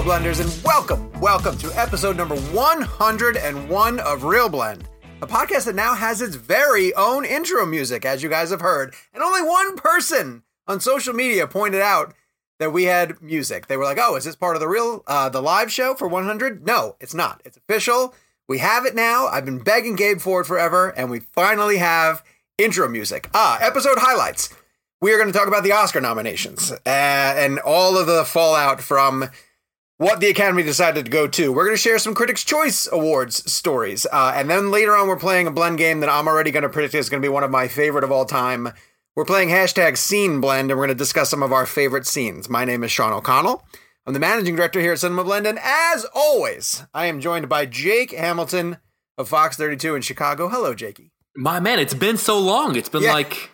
Blenders, and welcome to episode number 101 of Real Blend, a podcast that now has its very own intro music, as you guys have heard. And only one person on social media pointed out that we had music. They were like, "Oh, is this part of the live show for 100?" No, it's not. It's official. We have it now. I've been begging Gabe for it forever, and we finally have intro music. Episode highlights. We are going to talk about the Oscar nominations and all of the fallout from what the Academy decided to go to. We're going to share some Critics' Choice Awards stories. And then later on, we're playing a blend game that I'm already going to predict is going to be one of my favorite of all time. We're playing hashtag Scene Blend, and we're going to discuss some of our favorite scenes. My name is Sean O'Connell. I'm the managing director here at Cinema Blend. And as always, I am joined by Jake Hamilton of Fox 32 in Chicago. Hello, Jakey. My man, it's been so long. It's been like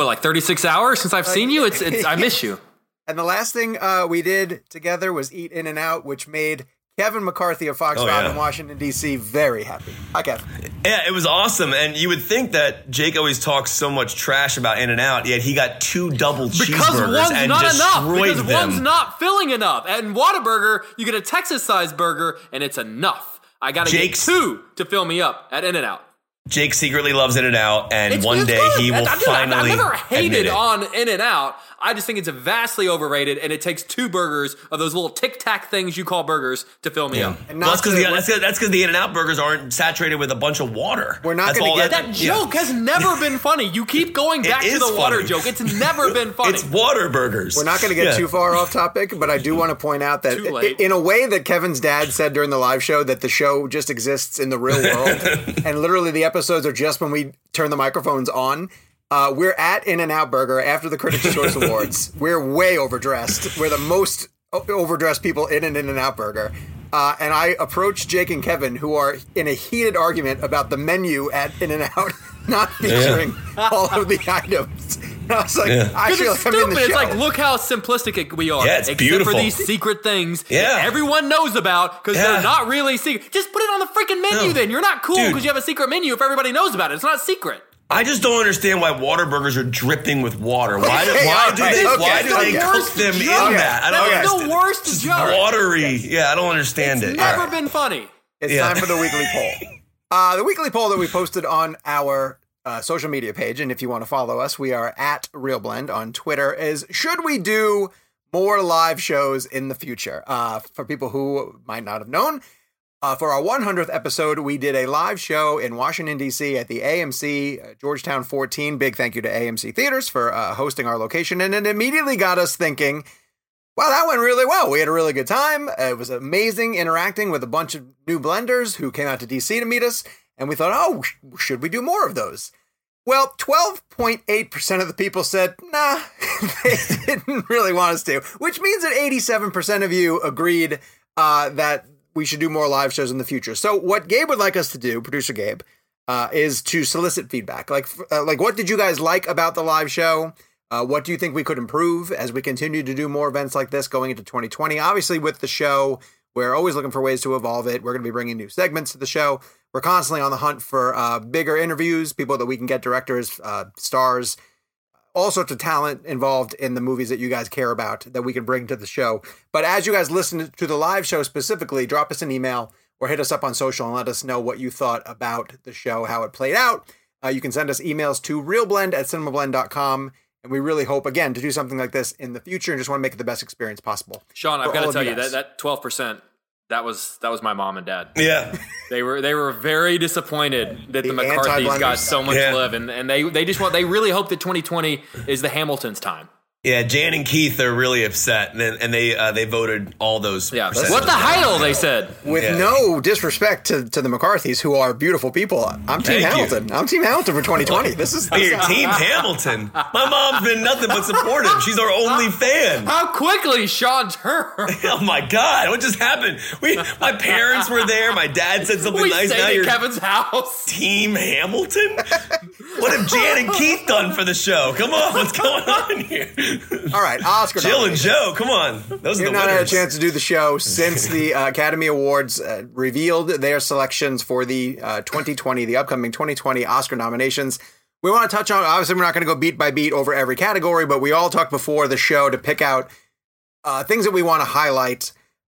36 hours since I've seen you. It's I miss you. And the last thing we did together was eat In-N-Out, which made Kevin McCarthy of Fox 5 in Washington, D.C. very happy. Hi, Kevin. Yeah, it was awesome. And you would think that Jake always talks so much trash about In-N-Out, yet he got 2 double cheeseburgers and destroyed them. One's not filling enough. And Whataburger, you get a Texas-sized burger, and it's enough. I got to get 2 to fill me up at In-N-Out. Jake secretly loves In-N-Out, and one day he will finally I've never hated admit it. on In-N-Out. I just think it's vastly overrated, and it takes 2 burgers of those little Tic Tac things you call burgers to fill me up. And that's because the In-N-Out burgers aren't saturated with a bunch of water. We're not going to get that joke has never been funny. You keep going back to the water joke. It's never been funny. It's water burgers. We're not going to get too far off topic, but I do want to point out that in a way that Kevin's dad said during the live show that the show just exists in the real world, and literally the episodes are just when we turn the microphones on. We're at In-N-Out Burger after the Critics' Choice Awards. We're way overdressed. We're the most overdressed people in an In-N-Out Burger. And I approached Jake and Kevin, who are in a heated argument about the menu at In-N-Out not featuring all of the items. And I was like, I feel like I'm in the show. It's like, look how simplistic we are. Yeah, it's beautiful. Except for these secret things that everyone knows about because they're not really secret. Just put it on the freaking menu then. You're not cool because you have a secret menu if everybody knows about it. It's not secret. I just don't understand why water burgers are dripping with water. Why do they cook them in that? I don't That's the worst joke. Watery. Yeah, I don't understand it. It's never been funny. It's time for the weekly poll. The weekly poll that we posted on our social media page, and if you want to follow us, we are at Real Blend on Twitter, is should we do more live shows in the future? For people who might not have known, for our 100th episode, we did a live show in Washington, D.C. at the AMC Georgetown 14. Big thank you to AMC Theaters for hosting our location. And it immediately got us thinking, wow, that went really well. We had a really good time. It was amazing interacting with a bunch of new blenders who came out to D.C. to meet us. And we thought, oh, should we do more of those? Well, 12.8% of the people said, nah, they didn't really want us to, which means that 87% of you agreed that we should do more live shows in the future. So what Gabe would like us to do, producer Gabe, is to solicit feedback. Like what did you guys like about the live show? What do you think we could improve as we continue to do more events like this going into 2020? Obviously, with the show, we're always looking for ways to evolve it. We're going to be bringing new segments to the show. We're constantly on the hunt for bigger interviews, people that we can get, directors, stars, all sorts of talent involved in the movies that you guys care about that we can bring to the show. But as you guys listen to the live show specifically, drop us an email or hit us up on social and let us know what you thought about the show, how it played out. You can send us emails to realblend@cinemablend.com. And we really hope, again, to do something like this in the future and just want to make it the best experience possible. Sean, I've got to tell you, that 12%, that was my mom and dad. Yeah. They were very disappointed that the McCarthys got so much love, and they really hope that 2020 is the Hamiltons' time. Yeah, Jan and Keith are really upset, and they voted all those. Yeah, what the Heidel, they said. With no disrespect to the McCarthys, who are beautiful people, I'm Team Hamilton. I'm Team Hamilton for 2020. This is Team Hamilton. My mom's been nothing but supportive. She's our only fan. How quickly Sean turned. Oh my God, what just happened? My parents were there. My dad said something nice. Now you're Kevin's house. Team Hamilton. What have Jan and Keith done for the show? Come on, what's going on here? All right, Oscar. Jill and Joe, come on. Those are the winners. You've not had a chance to do the show since the Academy Awards revealed their selections for the 2020, the upcoming 2020 Oscar nominations. We want to touch on, obviously we're not going to go beat by beat over every category, but we all talked before the show to pick out things that we want to highlight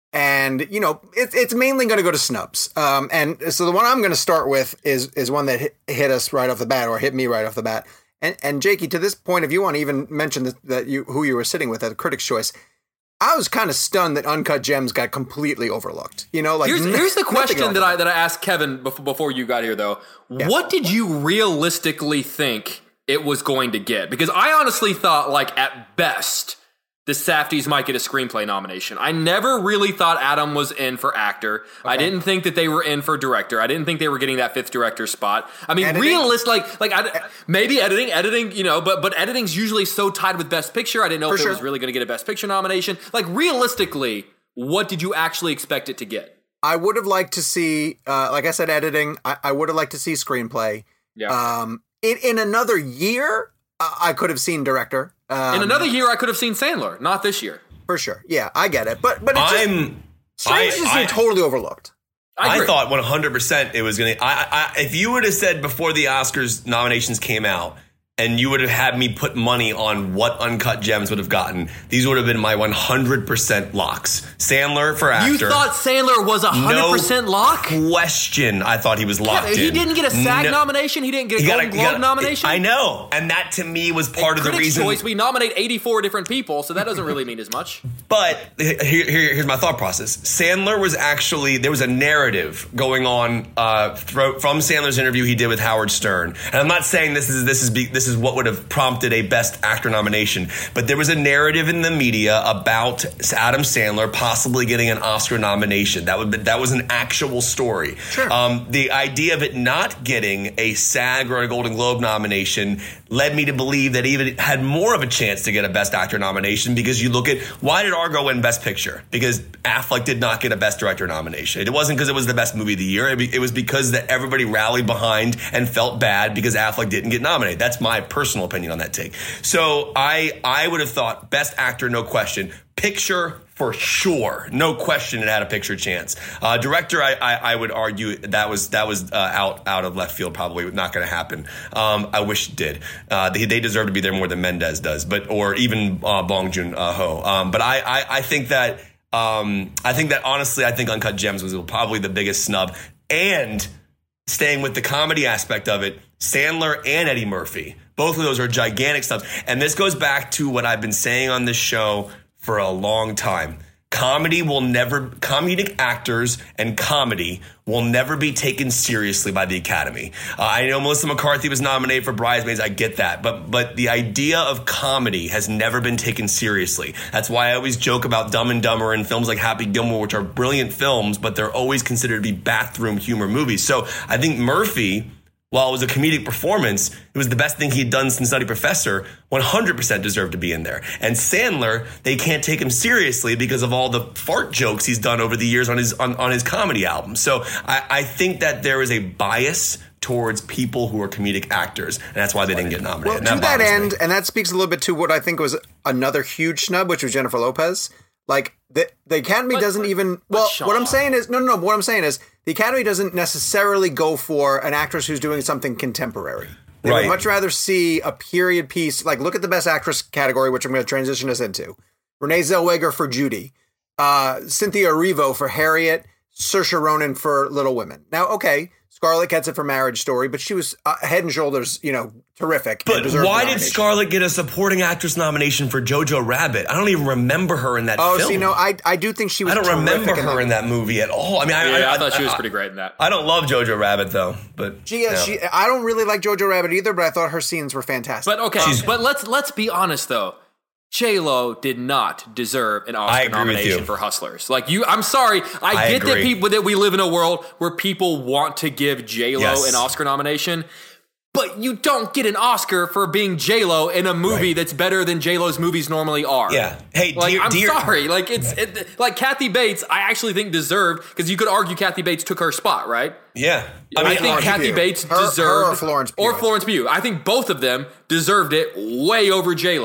And, you know, it's mainly going to go to snubs. And so the one I'm going to start with is one that hit us right off the bat, or hit me right off the bat. And Jakey, to this point, if you want to even mention who you were sitting with at the Critics' Choice, I was kind of stunned that Uncut Gems got completely overlooked. You know, like here's the question that I asked Kevin before you got here, though. Yeah. What did you realistically think it was going to get? Because I honestly thought, like, at best, the Safdies might get a screenplay nomination. I never really thought Adam was in for actor. Okay. I didn't think that they were in for director. I didn't think they were getting that 5th director spot. I mean, maybe editing, you know, but editing's usually so tied with Best Picture. I didn't know if it was really going to get a Best Picture nomination. Like, realistically, what did you actually expect it to get? I would have liked to see, like I said, editing. I would have liked to see screenplay. Yeah. In another year, I could have seen director. In another year, I could have seen Sandler. Not this year. For sure. Yeah, I get it. But it's just totally overlooked. I thought 100% it was going to... if you would have said before the Oscars nominations came out, and you would have had me put money on what Uncut Gems would have gotten, these would have been my 100% locks. Sandler for actor. You thought Sandler was 100% lock? Question. I thought he was locked in. He didn't get a SAG nomination. He didn't get a Golden Globe nomination. I know. And that, to me, was part of the reason. Choice, we nominate 84 different people, so that doesn't really mean as much. But here's my thought process. Sandler was actually... There was a narrative going on from Sandler's interview he did with Howard Stern. And I'm not saying this is what would have prompted a Best Actor nomination. But there was a narrative in the media about Adam Sandler possibly getting an Oscar nomination. That was an actual story. Sure. The idea of it not getting a SAG or a Golden Globe nomination led me to believe that even it had more of a chance to get a Best Actor nomination, because you look at, why did Argo win Best Picture? Because Affleck did not get a Best Director nomination. It wasn't because it was the best movie of the year. It was because that everybody rallied behind and felt bad because Affleck didn't get nominated. That's my personal opinion on that take. So I would have thought Best Actor, no question. Picture, for sure, no question, it had a picture chance. Director, I would argue that was out of left field, probably not going to happen. I wish it did. They deserve to be there more than Mendes does, or even Bong Joon-ho. But I think that honestly, I think Uncut Gems was probably the biggest snub. And staying with the comedy aspect of it, Sandler and Eddie Murphy, both of those are gigantic snubs. And this goes back to what I've been saying on this show for a long time. Comedic actors and comedy will never be taken seriously by the Academy. I know Melissa McCarthy was nominated for Bridesmaids. I get that. But the idea of comedy has never been taken seriously. That's why I always joke about Dumb and Dumber and films like Happy Gilmore, which are brilliant films, but they're always considered to be bathroom humor movies. So I think Murphy, while it was a comedic performance, it was the best thing he'd done since Nutty Professor, 100% deserved to be in there. And Sandler, they can't take him seriously because of all the fart jokes he's done over the years on his comedy album. So I think that there is a bias towards people who are comedic actors, and that's why they didn't get nominated. Well, to that end, and that speaks a little bit to what I think was another huge snub, which was Jennifer Lopez. Like, the Academy doesn't even... Well, what I'm saying is... No. What I'm saying is the Academy doesn't necessarily go for an actress who's doing something contemporary. They would much rather see a period piece. Like, look at the Best Actress category, which I'm going to transition us into. Renee Zellweger for Judy. Cynthia Erivo for Harriet. Saoirse Ronan for Little Women. Now, okay, Scarlett gets it for Marriage Story, but she was head and shoulders, terrific. But why did Scarlett get a supporting actress nomination for Jojo Rabbit? I don't even remember her in that film. Oh, see, no, I do think she was. I don't remember her in that movie at all. I mean, I thought she was pretty great in that. I don't love Jojo Rabbit though, but I don't really like Jojo Rabbit either. But I thought her scenes were fantastic. But okay, but let's be honest though. J-Lo did not deserve an Oscar nomination for Hustlers. I'm sorry. I get that we live in a world where people want to give J-Lo an Oscar nomination, but you don't get an Oscar for being J-Lo in a movie that's better than J-Lo's movies normally are. Yeah. Hey, sorry. Kathy Bates, I actually think deserved, because you could argue Kathy Bates took her spot, right? Yeah. I think Kathy Bates deserved... Or Florence Pugh. Or Florence Pugh. I think both of them deserved it way over J-Lo.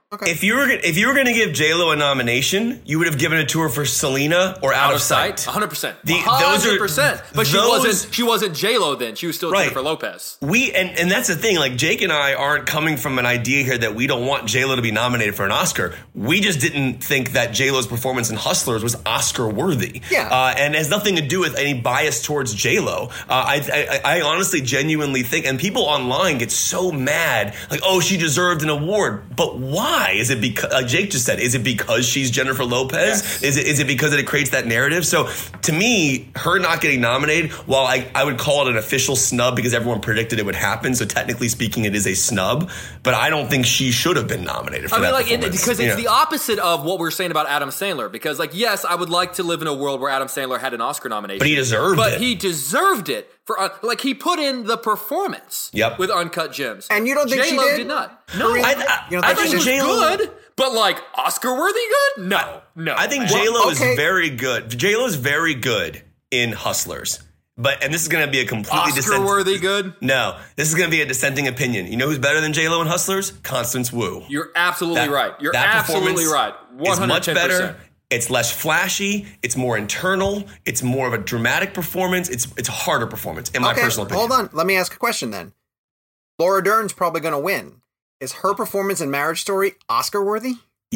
Okay. If you were going to give J-Lo a nomination, you would have given it to her for Selena or Out of Sight. 100%. Those are 100%. But she wasn't J-Lo then. She was still Jennifer Lopez. And that's the thing. Like, Jake and I aren't coming from an idea here that we don't want J-Lo to be nominated for an Oscar. We just didn't think that J-Lo's performance in Hustlers was Oscar worthy. Yeah. And it has nothing to do with any bias towards J-Lo. I honestly, genuinely think, and people online get so mad, like, oh, she deserved an award. But why? Is it because, like Jake just said, is it because she's Jennifer Lopez? Yes. Is it because it creates that narrative? So to me, her not getting nominated, while I would call it an official snub because everyone predicted it would happen, so technically speaking, it is a snub, but I don't think she should have been nominated for that performance. Because it's the opposite of what we're saying about Adam Sandler. Because, like, yes, I would like to live in a world where Adam Sandler had an Oscar nomination. But he deserved it. But he deserved it. Like, he put in the performance with Uncut Gems. And you don't think J-Lo she did? did not. No. I think she was J-Lo good, but, like, Oscar-worthy good? No. I think J-Lo is very good. J-Lo is very good in Hustlers. And this is going to be a completely Oscar-worthy good? No, this is going to be a dissenting opinion. You know who's better than J-Lo in Hustlers? Constance Wu. You're absolutely right. You're absolutely right. 110%. It's much better. It's less flashy. It's more internal. It's more of a dramatic performance. It's a harder performance, in my personal opinion. Hold on. Let me ask a question then. Laura Dern's probably going to win. Is her performance in Marriage Story Oscar worthy?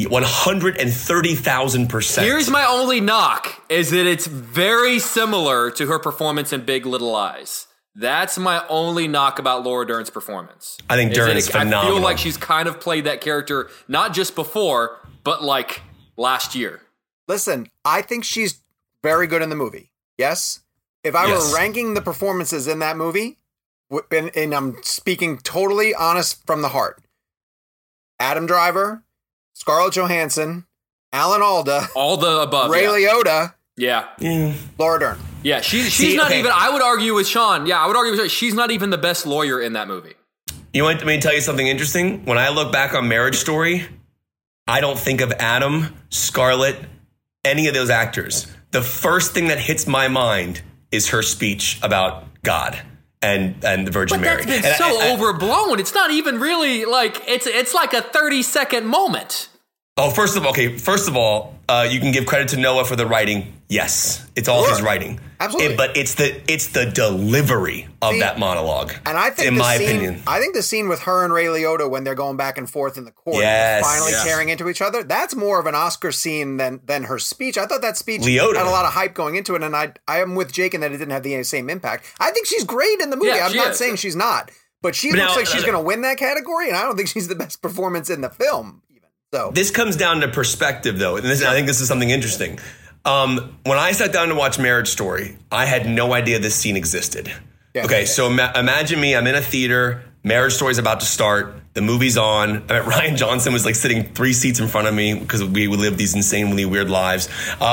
130,000%. Here's my only knock, is that it's very similar to her performance in Big Little Lies. That's my only knock about Laura Dern's performance. I think Dern is phenomenal. I feel like she's kind of played that character, not just before, but like last year. Listen, I think she's very good in the movie. Yes? If I were ranking the performances in that movie, and I'm speaking totally honest from the heart, Adam Driver, Scarlett Johansson, Alan Alda, all the above, Ray Liotta, Laura Dern. Yeah, she's not even. I would argue with Sean. Yeah, I would argue with Sean. She's not even the best lawyer in that movie. You want me to tell you something interesting? When I look back on Marriage Story, I don't think of Adam, Scarlett, any of those actors. The first thing that hits my mind is her speech about God and the Virgin Mary. But that's been overblown. It's not even really like it's like a 30-second moment. Oh, first of all, you can give credit to Noah for the writing. Yes, it's all his writing. Absolutely. But it's the delivery of that monologue. And I think, in my opinion, I think the scene with her and Ray Liotta when they're going back and forth in the court, finally tearing into each other, that's more of an Oscar scene than her speech. I thought that speech had a lot of hype going into it, and I am with Jake in that it didn't have the same impact. I think she's great in the movie. I'm not saying she's not, but she looks like she's going to win that category, and I don't think she's the best performance in the film. So this comes down to perspective, though, and I think this is something interesting. When I sat down to watch Marriage Story, I had no idea this scene existed. So imagine me. I'm in a theater. Marriage Story is about to start. The movie's on. Ryan Johnson was like sitting 3 seats in front of me because we live these insanely weird lives.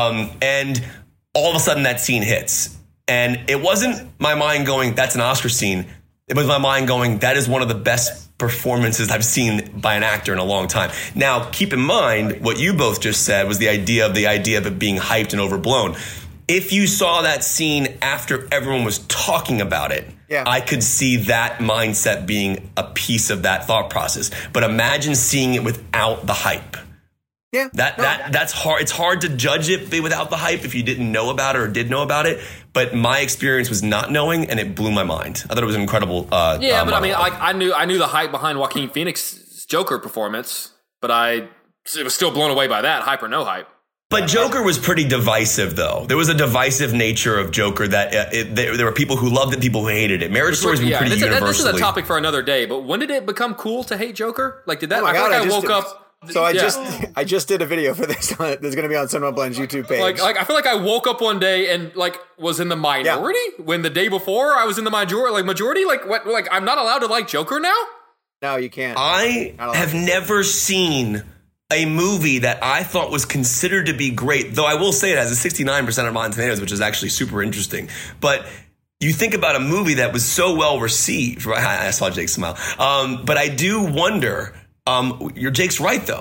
And all of a sudden that scene hits. And it wasn't my mind going, that's an Oscar scene. It was my mind going, that is one of the best performances I've seen by an actor in a long time. Now, keep in mind what you both just said was the idea of it being hyped and overblown. If you saw that scene after everyone was talking about it, I could see that mindset being a piece of that thought process. But imagine seeing it without the hype. Yeah, that's hard. It's hard to judge it without the hype if you didn't know about it or did know about it. But my experience was not knowing, and it blew my mind. I thought it was an incredible. But I mean, I knew the hype behind Joaquin Phoenix's Joker performance, but I was still blown away by that, hype or no hype. But Joker was pretty divisive, though. There was a divisive nature of Joker that there were people who loved it, people who hated it. Marriage Story's been pretty universally. This is a topic for another day. But when did it become cool to hate Joker? Like, did that? Oh my God, I woke up. So I just did a video for this. There's going to be on Cinema Blend's YouTube page. Like I feel like I woke up one day and was in the minority when the day before I was in the majority. Like what? Like I'm not allowed to like Joker now? No, you can't. I have never seen a movie that I thought was considered to be great, though I will say it has a 69% of Rotten Tomatoes, which is actually super interesting. But you think about a movie that was so well received. Right? I saw Jake smile. But I do wonder. Jake's right, though.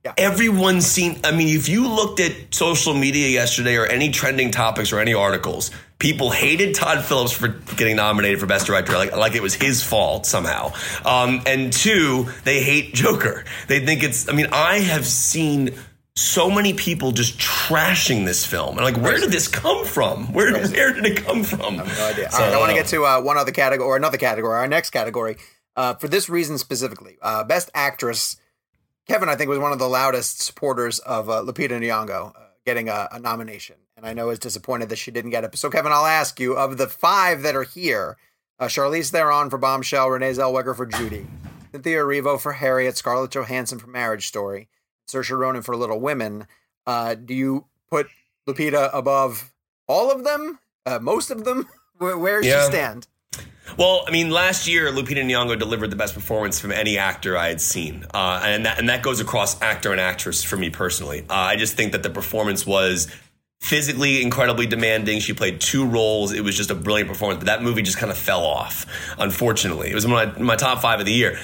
Everyone's seen. I mean, if you looked at social media yesterday or any trending topics or any articles, people hated Todd Phillips for getting nominated for Best Director, like it was his fault somehow. And two, they hate Joker. They think it's. I mean, I have seen so many people just trashing this film, and like, where did this come from? Where did it come from? I have no idea. All right, I want to get to one other category, or another category. Our next category, for this reason specifically, Best Actress. Kevin, I think, was one of the loudest supporters of Lupita Nyong'o getting a nomination. And I know is disappointed that she didn't get it. So, Kevin, I'll ask you, of the 5 that are here, Charlize Theron for Bombshell, Renee Zellweger for Judy, Cynthia Erivo for Harriet, Scarlett Johansson for Marriage Story, Saoirse Ronan for Little Women, do you put Lupita above all of them? Most of them? Where does she stand? Well, I mean, last year, Lupita Nyong'o delivered the best performance from any actor I had seen. And that goes across actor and actress for me personally. I just think that the performance was physically incredibly demanding. She played 2 roles. It was just a brilliant performance. But that movie just kind of fell off, unfortunately. It was my top 5 of the year.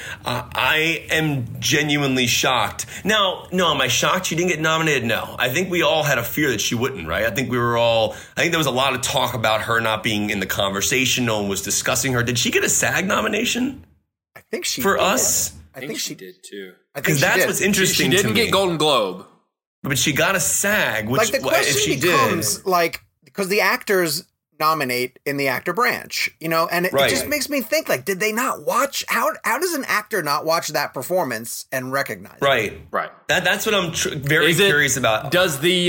I am genuinely shocked. Now, no, am I shocked she didn't get nominated? No. I think we all had a fear that she wouldn't, right? I think there was a lot of talk about her not being in the conversation. No one was discussing her. Did she get a SAG nomination? I think she For did. us? I think she did too. Because that's what's interesting She to didn't me. get Golden Globe. But she got a SAG, which Like, the question if she becomes, did, like, because the actors nominate in the actor branch, and it just makes me think, like, did they not watch? How does an actor not watch that performance and recognize it? Right. That's what I'm very curious about. Does the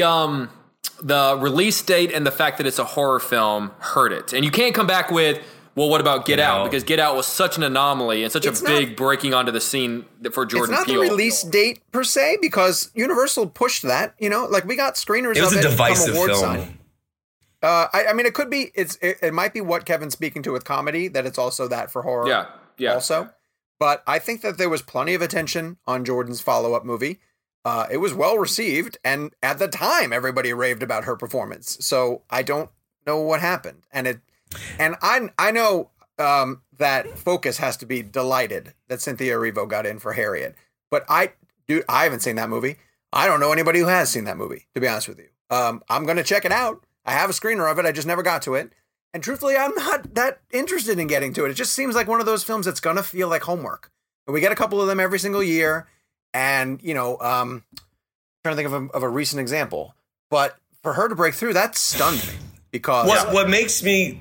release date and the fact that it's a horror film hurt it? And you can't come back with, well, what about Get Out? Because Get Out was such an anomaly and such a big breaking onto the scene for Jordan Peele. It's not the release date per se, because Universal pushed that. Like, we got screeners. It was of a divisive from award film. signing. I mean, it could be. It might be what Kevin's speaking to with comedy, that it's also that for horror. Yeah. Also, but I think that there was plenty of attention on Jordan's follow-up movie. It was well received, and at the time, everybody raved about her performance. So I don't know what happened, and I know that Focus has to be delighted that Cynthia Erivo got in for Harriet, but I haven't seen that movie. I don't know anybody who has seen that movie, to be honest with you. I'm going to check it out. I have a screener of it. I just never got to it. And truthfully, I'm not that interested in getting to it. It just seems like one of those films that's going to feel like homework. And we get a couple of them every single year. And, trying to think of a recent example. But for her to break through, that stunned me. Because what makes me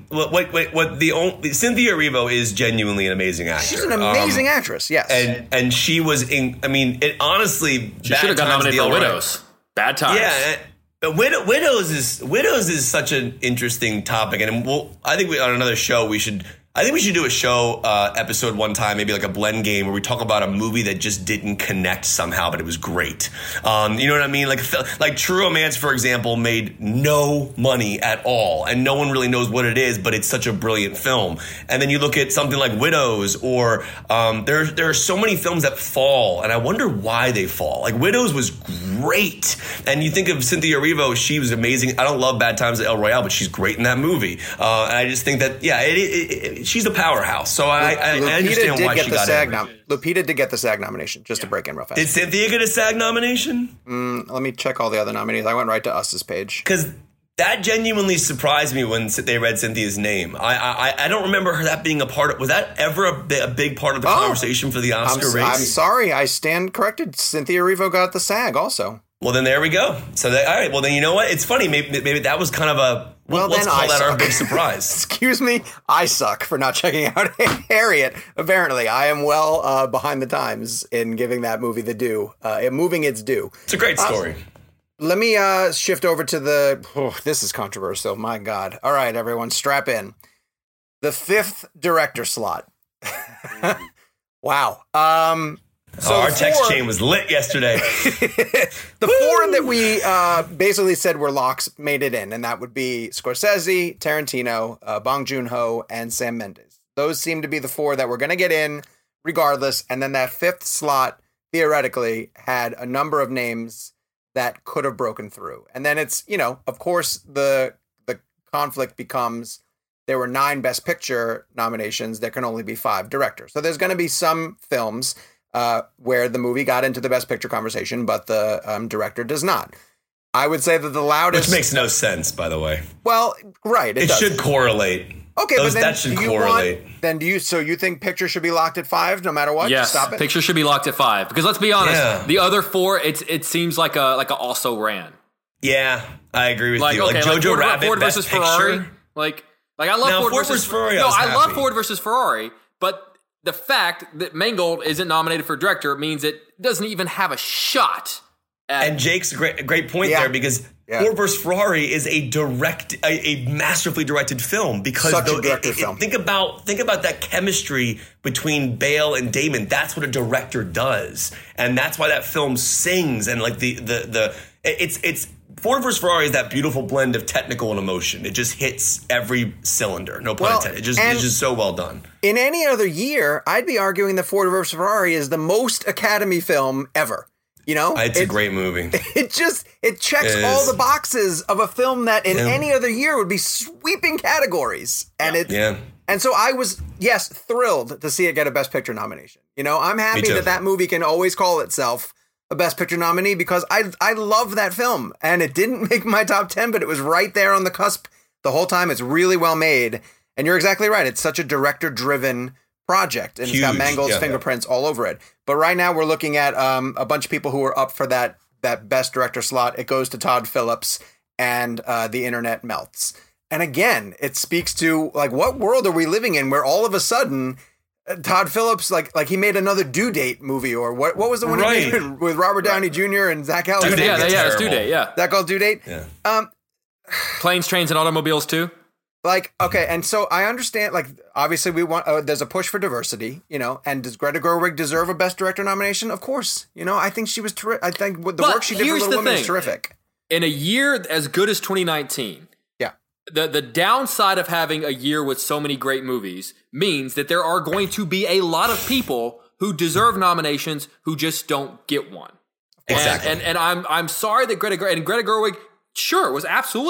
Cynthia Erivo is genuinely an amazing actor. She's an amazing actress, yes. And she was it honestly, she should have got nominated for Widows. Bad Times. Yeah. Widows is such an interesting topic, and I think on another show we should do a show episode one time, maybe like a blend game, where we talk about a movie that just didn't connect somehow, but it was great. You know what I mean? Like True Romance, for example, made no money at all, and no one really knows what it is, but it's such a brilliant film. And then you look at something like Widows, or there are so many films that fall, and I wonder why they fall. Like Widows was great, and you think of Cynthia Erivo, she was amazing. I don't love Bad Times at El Royale, but she's great in that movie. And I just think that she's a powerhouse, so I understand why she got it. Lupita did get the SAG nomination, just to break in real fast. Did Cynthia get a SAG nomination? Let me check all the other nominees. I went right to Us's page. Because that genuinely surprised me when they read Cynthia's name. I don't remember her that being a part of. Was that ever a big part of the conversation for the Oscar race? I'm sorry, I stand corrected. Cynthia Erivo got the SAG also. Well, then there we go. So, all right. Well, then you know what? It's funny. Maybe that was kind of a. Let's call that our big surprise. Excuse me, I suck for not checking out Harriet. Apparently, I am well behind the times in giving that movie the due, moving its due. It's a great story. Let me shift over to this is controversial. My God. All right, everyone, strap in. The 5th director slot. Wow. So our text chain was lit yesterday. The 4 that we basically said were locks made it in, and that would be Scorsese, Tarantino, Bong Joon-ho, and Sam Mendes. Those seem to be the 4 that were going to get in regardless, and then that 5th slot, theoretically, had a number of names that could have broken through. And then it's, of course, the conflict becomes there were 9 Best Picture nominations. There can only be 5 directors. So there's going to be some films where the movie got into the Best Picture conversation, but the director does not. I would say that the loudest... Which makes no sense, by the way. Well, right. It should correlate. Okay, but then that should correlate. So you think picture should be locked at 5 no matter what? Yes, Stop it? picture should be locked at 5. Because let's be honest, the other 4, it seems like a also ran. Yeah, I agree with you. Okay, like Jojo Rabbit, Ford Best versus Picture. Ferrari. Like I love Ford versus Ferrari. No, I love Ford versus Ferrari, but the fact that Mangold isn't nominated for director means it doesn't even have a shot. And Jake's a great point there, because Ford vs. Ferrari is a masterfully directed film, because such a directed film. Think about that chemistry between Bale and Damon. That's what a director does, and that's why that film sings. And like it's Ford vs. Ferrari is that beautiful blend of technical and emotion. It just hits every cylinder. No pun intended. It's just so well done. In any other year, I'd be arguing that Ford vs. Ferrari is the most Academy film ever. You know, it's a great movie. It checks all the boxes of a film that in any other year would be sweeping categories. And and so I was, thrilled to see it get a Best Picture nomination. You know, I'm happy that movie can always call itself a Best Picture nominee, because I love that film, and it didn't make my top 10, but it was right there on the cusp the whole time. It's really well made. And you're exactly right. It's such a director driven project, and it's got Mangold's fingerprints all over it. But right now we're looking at a bunch of people who are up for that Best Director slot. It goes to Todd Phillips, and The Internet Melts. And again, it speaks to like, what world are we living in where all of a sudden Todd Phillips, like he made another Due Date movie, or what was the one he made with Robert Downey Jr. and Zach Efron? Due Date, it's Due Date, yeah. That called Due Date? Yeah. Planes, Trains, and Automobiles too. Like, okay, and so I understand, like, obviously we want, there's a push for diversity, you know, and does Greta Gerwig deserve a Best Director nomination? Of course. You know, I think she was terrific. I think the work she did for Little Women is terrific. In a year as good as 2019, the downside of having a year with so many great movies means that there are going to be a lot of people who deserve nominations who just don't get one. Exactly. And I'm sorry that Greta Gerwig, sure, was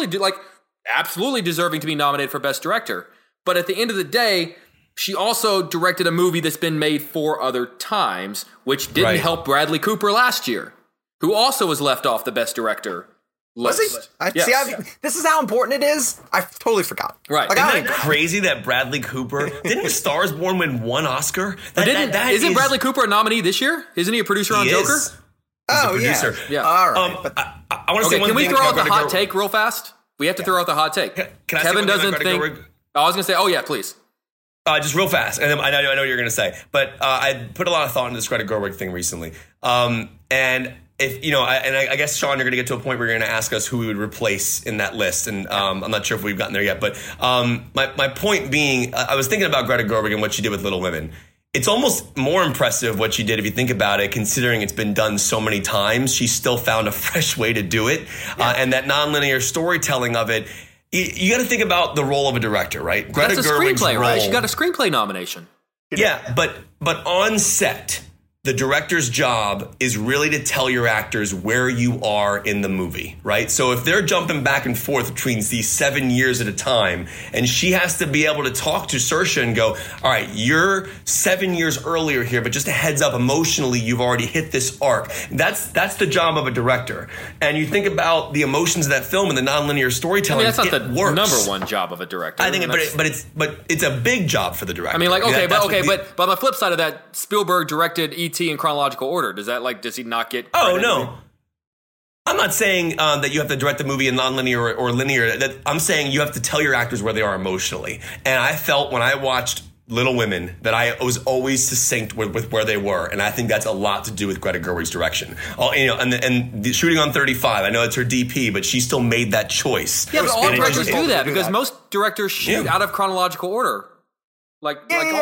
absolutely deserving to be nominated for Best Director. But at the end of the day, she also directed a movie that's been made 4 other times, which didn't help Bradley Cooper last year, who also was left off the Best Director list. Was he? This is how important it is. I totally forgot. Right. Like, isn't that crazy that Bradley Cooper, didn't Stars Born win 1 Oscar? Isn't Bradley Cooper a nominee this year? Isn't he a producer on Joker? Producer. Yeah. All right. I want to say one thing. Can we throw out the hot take real fast? We have to throw out the hot take. Kevin doesn't think. I was going to say, please. Just real fast, and I know what you're going to say, but I put a lot of thought into this Greta Gerwig thing recently, and if I guess Sean, you're going to get to a point where you're going to ask us who we would replace in that list, and I'm not sure if we've gotten there yet, but my point being, I was thinking about Greta Gerwig and what she did with Little Women. It's almost more impressive what she did if you think about it, considering it's been done so many times. She still found a fresh way to do it, and that nonlinear storytelling of it. You got to think about the role of a director, right? That's a screenplay, right? She got a screenplay nomination. Yeah, but on set, the director's job is really to tell your actors where you are in the movie, right? So if they're jumping back and forth between these 7 years at a time, and she has to be able to talk to Saoirse and go, all right, you're 7 years earlier here, but just a heads up, emotionally, you've already hit this arc. That's the job of a director. And you think about the emotions of that film and the nonlinear storytelling. That's not the number one job of a director. I think, but it's a big job for the director. I mean, like, but on the flip side of that, Spielberg directed E.T. in chronological order. Does he not get credit? Oh, no. I'm not saying that you have to direct the movie in nonlinear or linear. That I'm saying you have to tell your actors where they are emotionally. And I felt when I watched Little Women that I was always succinct with where they were. And I think that's a lot to do with Greta Gerwig's direction. And the Shooting on 35, I know it's her DP, but she still made that choice. Yeah, but all directors do that because most directors shoot out of chronological order. But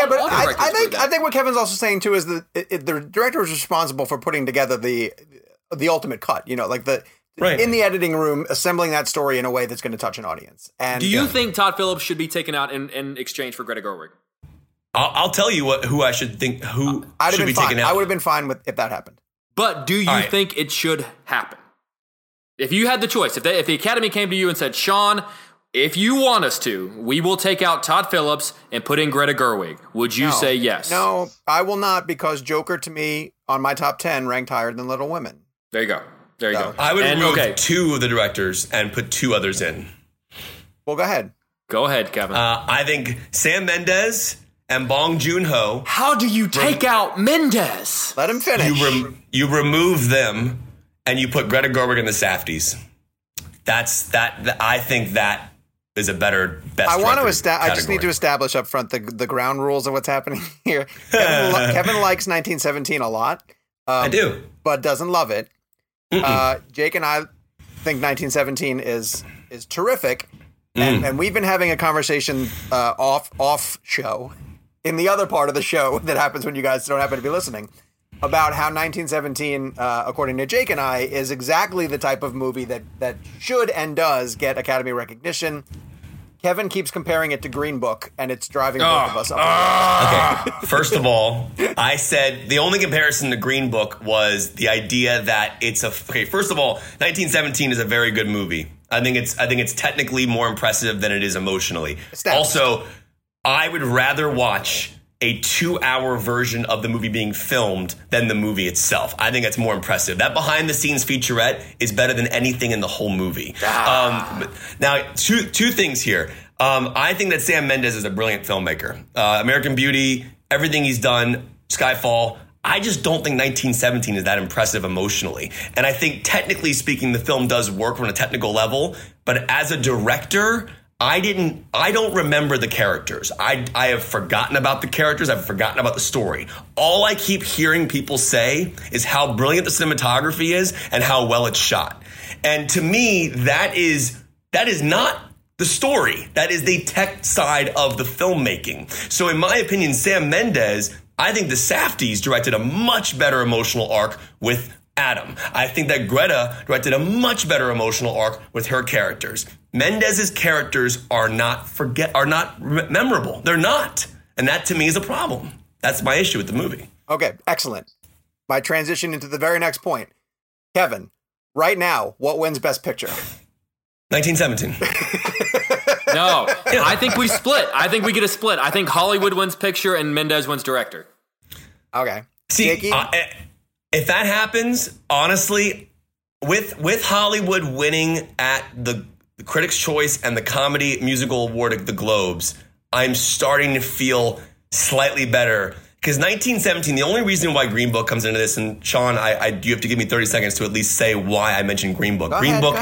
I think what Kevin's also saying too is that the director is responsible for putting together the ultimate cut. You know, like in the editing room, assembling that story in a way that's going to touch an audience. And do you think Todd Phillips should be taken out in exchange for Greta Gerwig? I'll tell you who I should think should be taken out. I would have been fine if that happened. But do you think it should happen? If you had the choice, if the Academy came to you and said, Sean, if you want us to, we will take out Todd Phillips and put in Greta Gerwig. Would you say yes? No, I will not, because Joker to me on my top 10 ranked higher than Little Women. There you go. I would remove 2 of the directors and put 2 others in. Well, go ahead. Go ahead, Kevin. I think Sam Mendes and Bong Joon-ho. How do you take out Mendes? Let him finish. You remove them and you put Greta Gerwig in the Safdies. I think that is a better best. I just need to establish up front the ground rules of what's happening here. Kevin likes 1917 a lot. I do, but doesn't love it. Jake and I think 1917 is terrific, and we've been having a conversation off show in the other part of the show that happens when you guys don't happen to be listening, about how 1917, according to Jake and I, is exactly the type of movie that should and does get Academy recognition. Kevin keeps comparing it to Green Book, and it's driving both of us up. Okay, first of all, I said the only comparison to Green Book was the idea that it's first of all, 1917 is a very good movie. I think it's technically more impressive than it is emotionally. Also, I would rather watch a 2-hour version of the movie being filmed than the movie itself. I think it's more impressive. That behind-the-scenes featurette is better than anything in the whole movie. Now, two things here. I think that Sam Mendes is a brilliant filmmaker. American Beauty, everything he's done, Skyfall. I just don't think 1917 is that impressive emotionally. And I think, technically speaking, the film does work on a technical level. But as a director, I don't remember the characters. I have forgotten about the characters. I've forgotten about the story. All I keep hearing people say is how brilliant the cinematography is and how well it's shot. And to me, that is not the story. That is the tech side of the filmmaking. So in my opinion, Sam Mendes, I think the Safdies directed a much better emotional arc with Adam. I think that Greta directed a much better emotional arc with her characters. Mendes's characters are not memorable. They're not. And that to me is a problem. That's my issue with the movie. Okay, excellent. My transition into the very next point. Kevin, right now, what wins Best Picture? 1917. No, I think we split. I think we get a split. I think Hollywood wins picture and Mendes wins director. Okay. See, if that happens, honestly, with Hollywood winning at the Critics' Choice and the Comedy Musical Award at the Globes, I'm starting to feel slightly better. Because 1917, the only reason why Green Book comes into this, and Sean, you have to give me 30 seconds to at least say why I mentioned Green Book. Green Book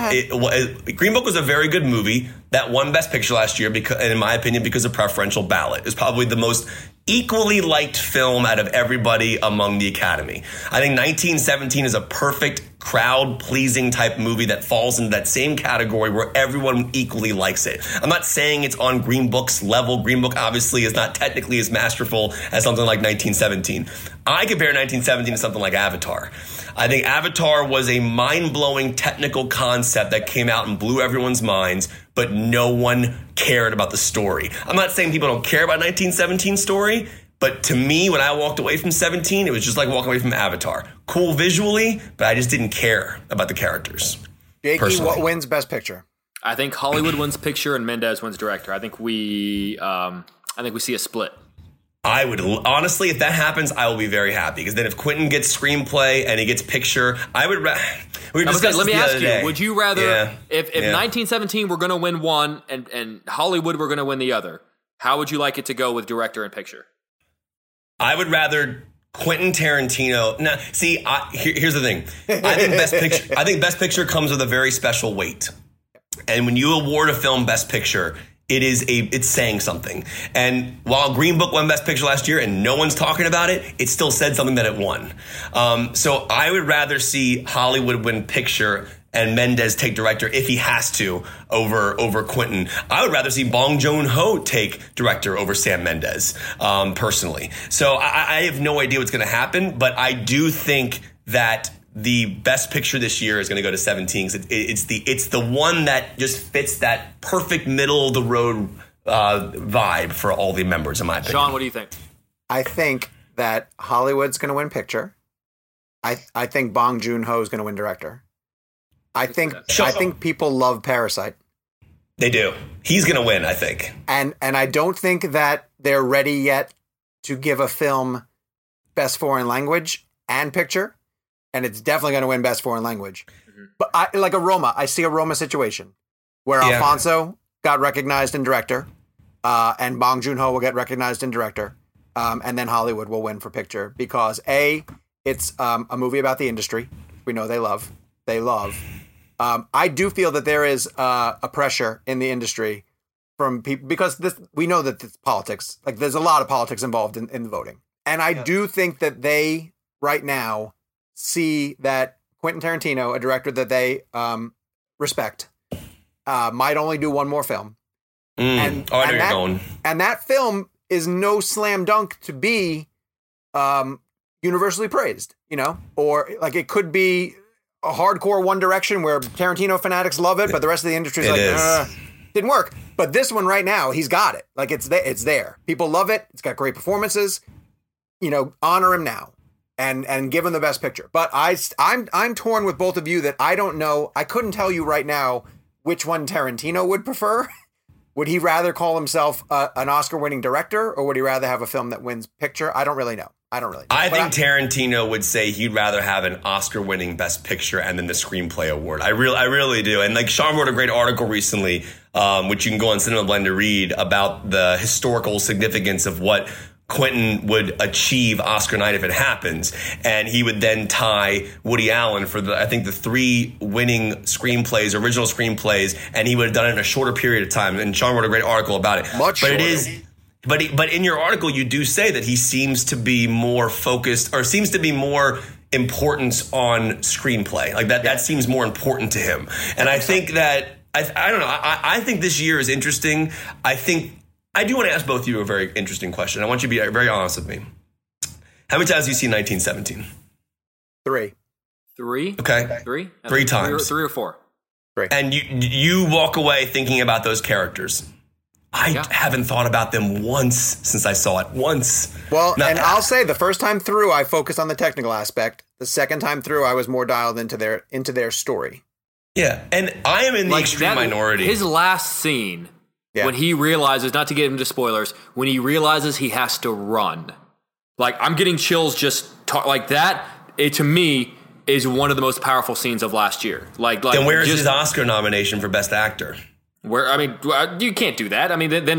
was a very good movie that won Best Picture last year, in my opinion, because of preferential ballot. It's probably the most equally liked film out of everybody among the Academy. I think 1917 is a perfect crowd-pleasing type movie that falls into that same category where everyone equally likes it. I'm not saying it's on Green Book's level. Green Book obviously is not technically as masterful as something like 1917. I compare 1917 to something like Avatar. I think Avatar was a mind-blowing technical concept that came out and blew everyone's minds, but no one cared about the story. I'm not saying people don't care about 1917 story, but to me, when I walked away from 17, it was just like walking away from Avatar. Cool visually, but I just didn't care about the characters. Jakey, what wins Best Picture? I think Hollywood wins picture and Mendes wins director. I think we see a split. I would honestly, if that happens, I will be very happy, because then if Quentin gets screenplay and he gets picture, I would. Let me ask you: would you rather, if 1917 we're going to win one and Hollywood we're going to win the other, how would you like it to go with director and picture? I would rather Quentin Tarantino. Now, see, here's the thing. I think Best Picture comes with a very special weight, and when you award a film Best Picture, it's saying something. And while Green Book won Best Picture last year and no one's talking about it, it still said something that it won. So I would rather see Hollywood win picture and Mendes take director if he has to over Quentin. I would rather see Bong Joon-ho take director over Sam Mendes, personally. So I have no idea what's going to happen, but I do think that the Best Picture this year is going to go to 17. It's the one that just fits that perfect middle of the road vibe for all the members, in my opinion. Sean, what do you think? I think that Hollywood's going to win picture. I think Bong Joon-ho is going to win director. I think people love Parasite. They do. He's going to win, I think. And I don't think that they're ready yet to give a film Best Foreign Language and Picture. And it's definitely going to win Best Foreign Language. Mm-hmm. But like a Roma, I see a Roma situation where Alfonso got recognized in director, and Bong Joon-ho will get recognized in director, and then Hollywood will win for picture because it's a movie about the industry. We know they love. I do feel that there is a pressure in the industry from people because we know that it's politics. Like there's a lot of politics involved in the voting, and I do think that they right now see that Quentin Tarantino, a director that they respect, might only do one more film. And that film is no slam dunk to be universally praised, or like it could be a hardcore One Direction where Tarantino fanatics love it, but the rest of the industry is didn't work. But this one right now, he's got it. Like it's there. People love it. It's got great performances. Honor him now. And give him the best picture. But I'm torn with both of you that I don't know. I couldn't tell you right now which one Tarantino would prefer. Would he rather call himself an Oscar-winning director, or would he rather have a film that wins picture? I don't really know. I think Tarantino would say he'd rather have an Oscar-winning Best Picture and then the Screenplay Award. I really do. And like Sean wrote a great article recently, which you can go on Cinema Blend to read, about the historical significance of what Quentin would achieve Oscar night if it happens, and he would then tie Woody Allen for the 3 winning screenplays, original screenplays, and he would have done it in a shorter period of time. And Sean wrote a great article about it. But in your article, you do say that he seems to be more focused, or seems to be more importance on screenplay. Like that seems more important to him. And I think that I don't know. I think this year is interesting. I do want to ask both of you a very interesting question. I want you to be very honest with me. How many times have you seen 1917? 3. 3? Okay. 3? 3 times. 3 or 4. 3. And you walk away thinking about those characters. I haven't thought about them once since I saw it. Once. Well, I'll say the first time through, I focused on the technical aspect. The second time through, I was more dialed into their story. Yeah, and I am in the extreme minority. His last scene... Yeah. When he realizes, not to get into spoilers, when he realizes he has to run. Like, I'm getting chills just like that. It, to me, is one of the most powerful scenes of last year. Then where's his Oscar nomination for Best Actor? You can't do that.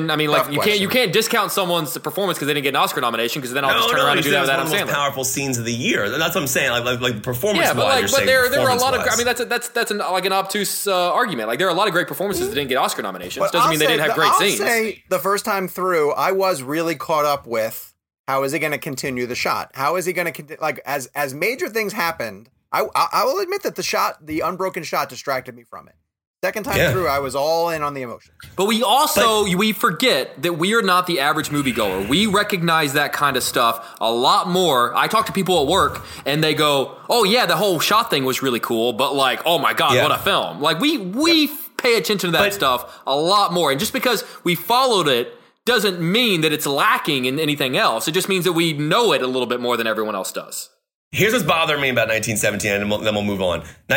You can't discount someone's performance because they didn't get an Oscar nomination, because then I'll just turn around and do that with Adam Sandler. One of the most powerful scenes of the year. That's what I'm saying. Like performance. Yeah, but there are a lot of. I mean, that's an obtuse argument. Like there are a lot of great performances that didn't get Oscar nominations. Doesn't mean they didn't have great scenes. I'll say the first time through, I was really caught up with how is he going to continue the shot? How is he going to as major things happened? I will admit that the unbroken shot distracted me from it. Second time through, I was all in on the emotion. But we forget that we are not the average moviegoer. We recognize that kind of stuff a lot more. I talk to people at work, and they go, "Oh yeah, the whole shot thing was really cool," but like, "Oh my god, what a film!" Like we pay attention to that stuff a lot more, and just because we followed it doesn't mean that it's lacking in anything else. It just means that we know it a little bit more than everyone else does. Here's what's bothering me about 1917, and then we'll move on.